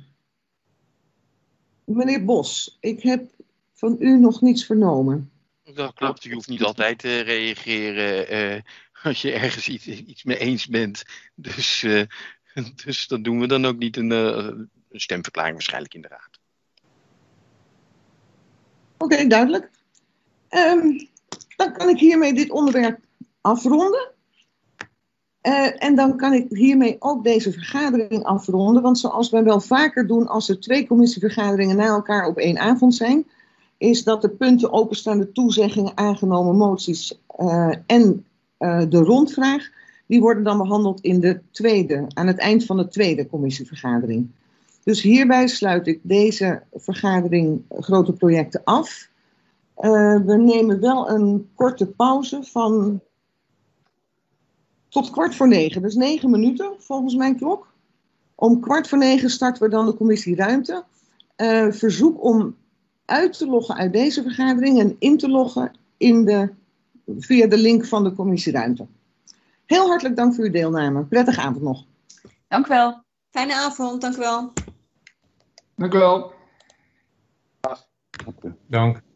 Meneer Bos, ik heb van u nog niets vernomen. Dat klopt, u hoeft niet altijd te reageren. als je ergens iets mee eens bent. Dus dat doen we dan ook niet een stemverklaring waarschijnlijk in de raad. Oké, duidelijk. Dan kan ik hiermee dit onderwerp afronden. En dan kan ik hiermee ook deze vergadering afronden. Want zoals wij wel vaker doen als er 2 commissievergaderingen na elkaar op 1 avond zijn, is dat de punten openstaande toezeggingen, aangenomen moties en de rondvraag, die worden dan behandeld aan het eind van de tweede commissievergadering. Dus hierbij sluit ik deze vergadering grote projecten af. We nemen wel een korte pauze van tot 8:45. Dus 9 minuten volgens mijn klok. Om 8:45 starten we dan de commissie ruimte. Verzoek om uit te loggen uit deze vergadering en in te loggen via de link van de commissie ruimte. Heel hartelijk dank voor uw deelname. Prettige avond nog. Dank u wel. Fijne avond, dank u wel. Dank u wel. Dank.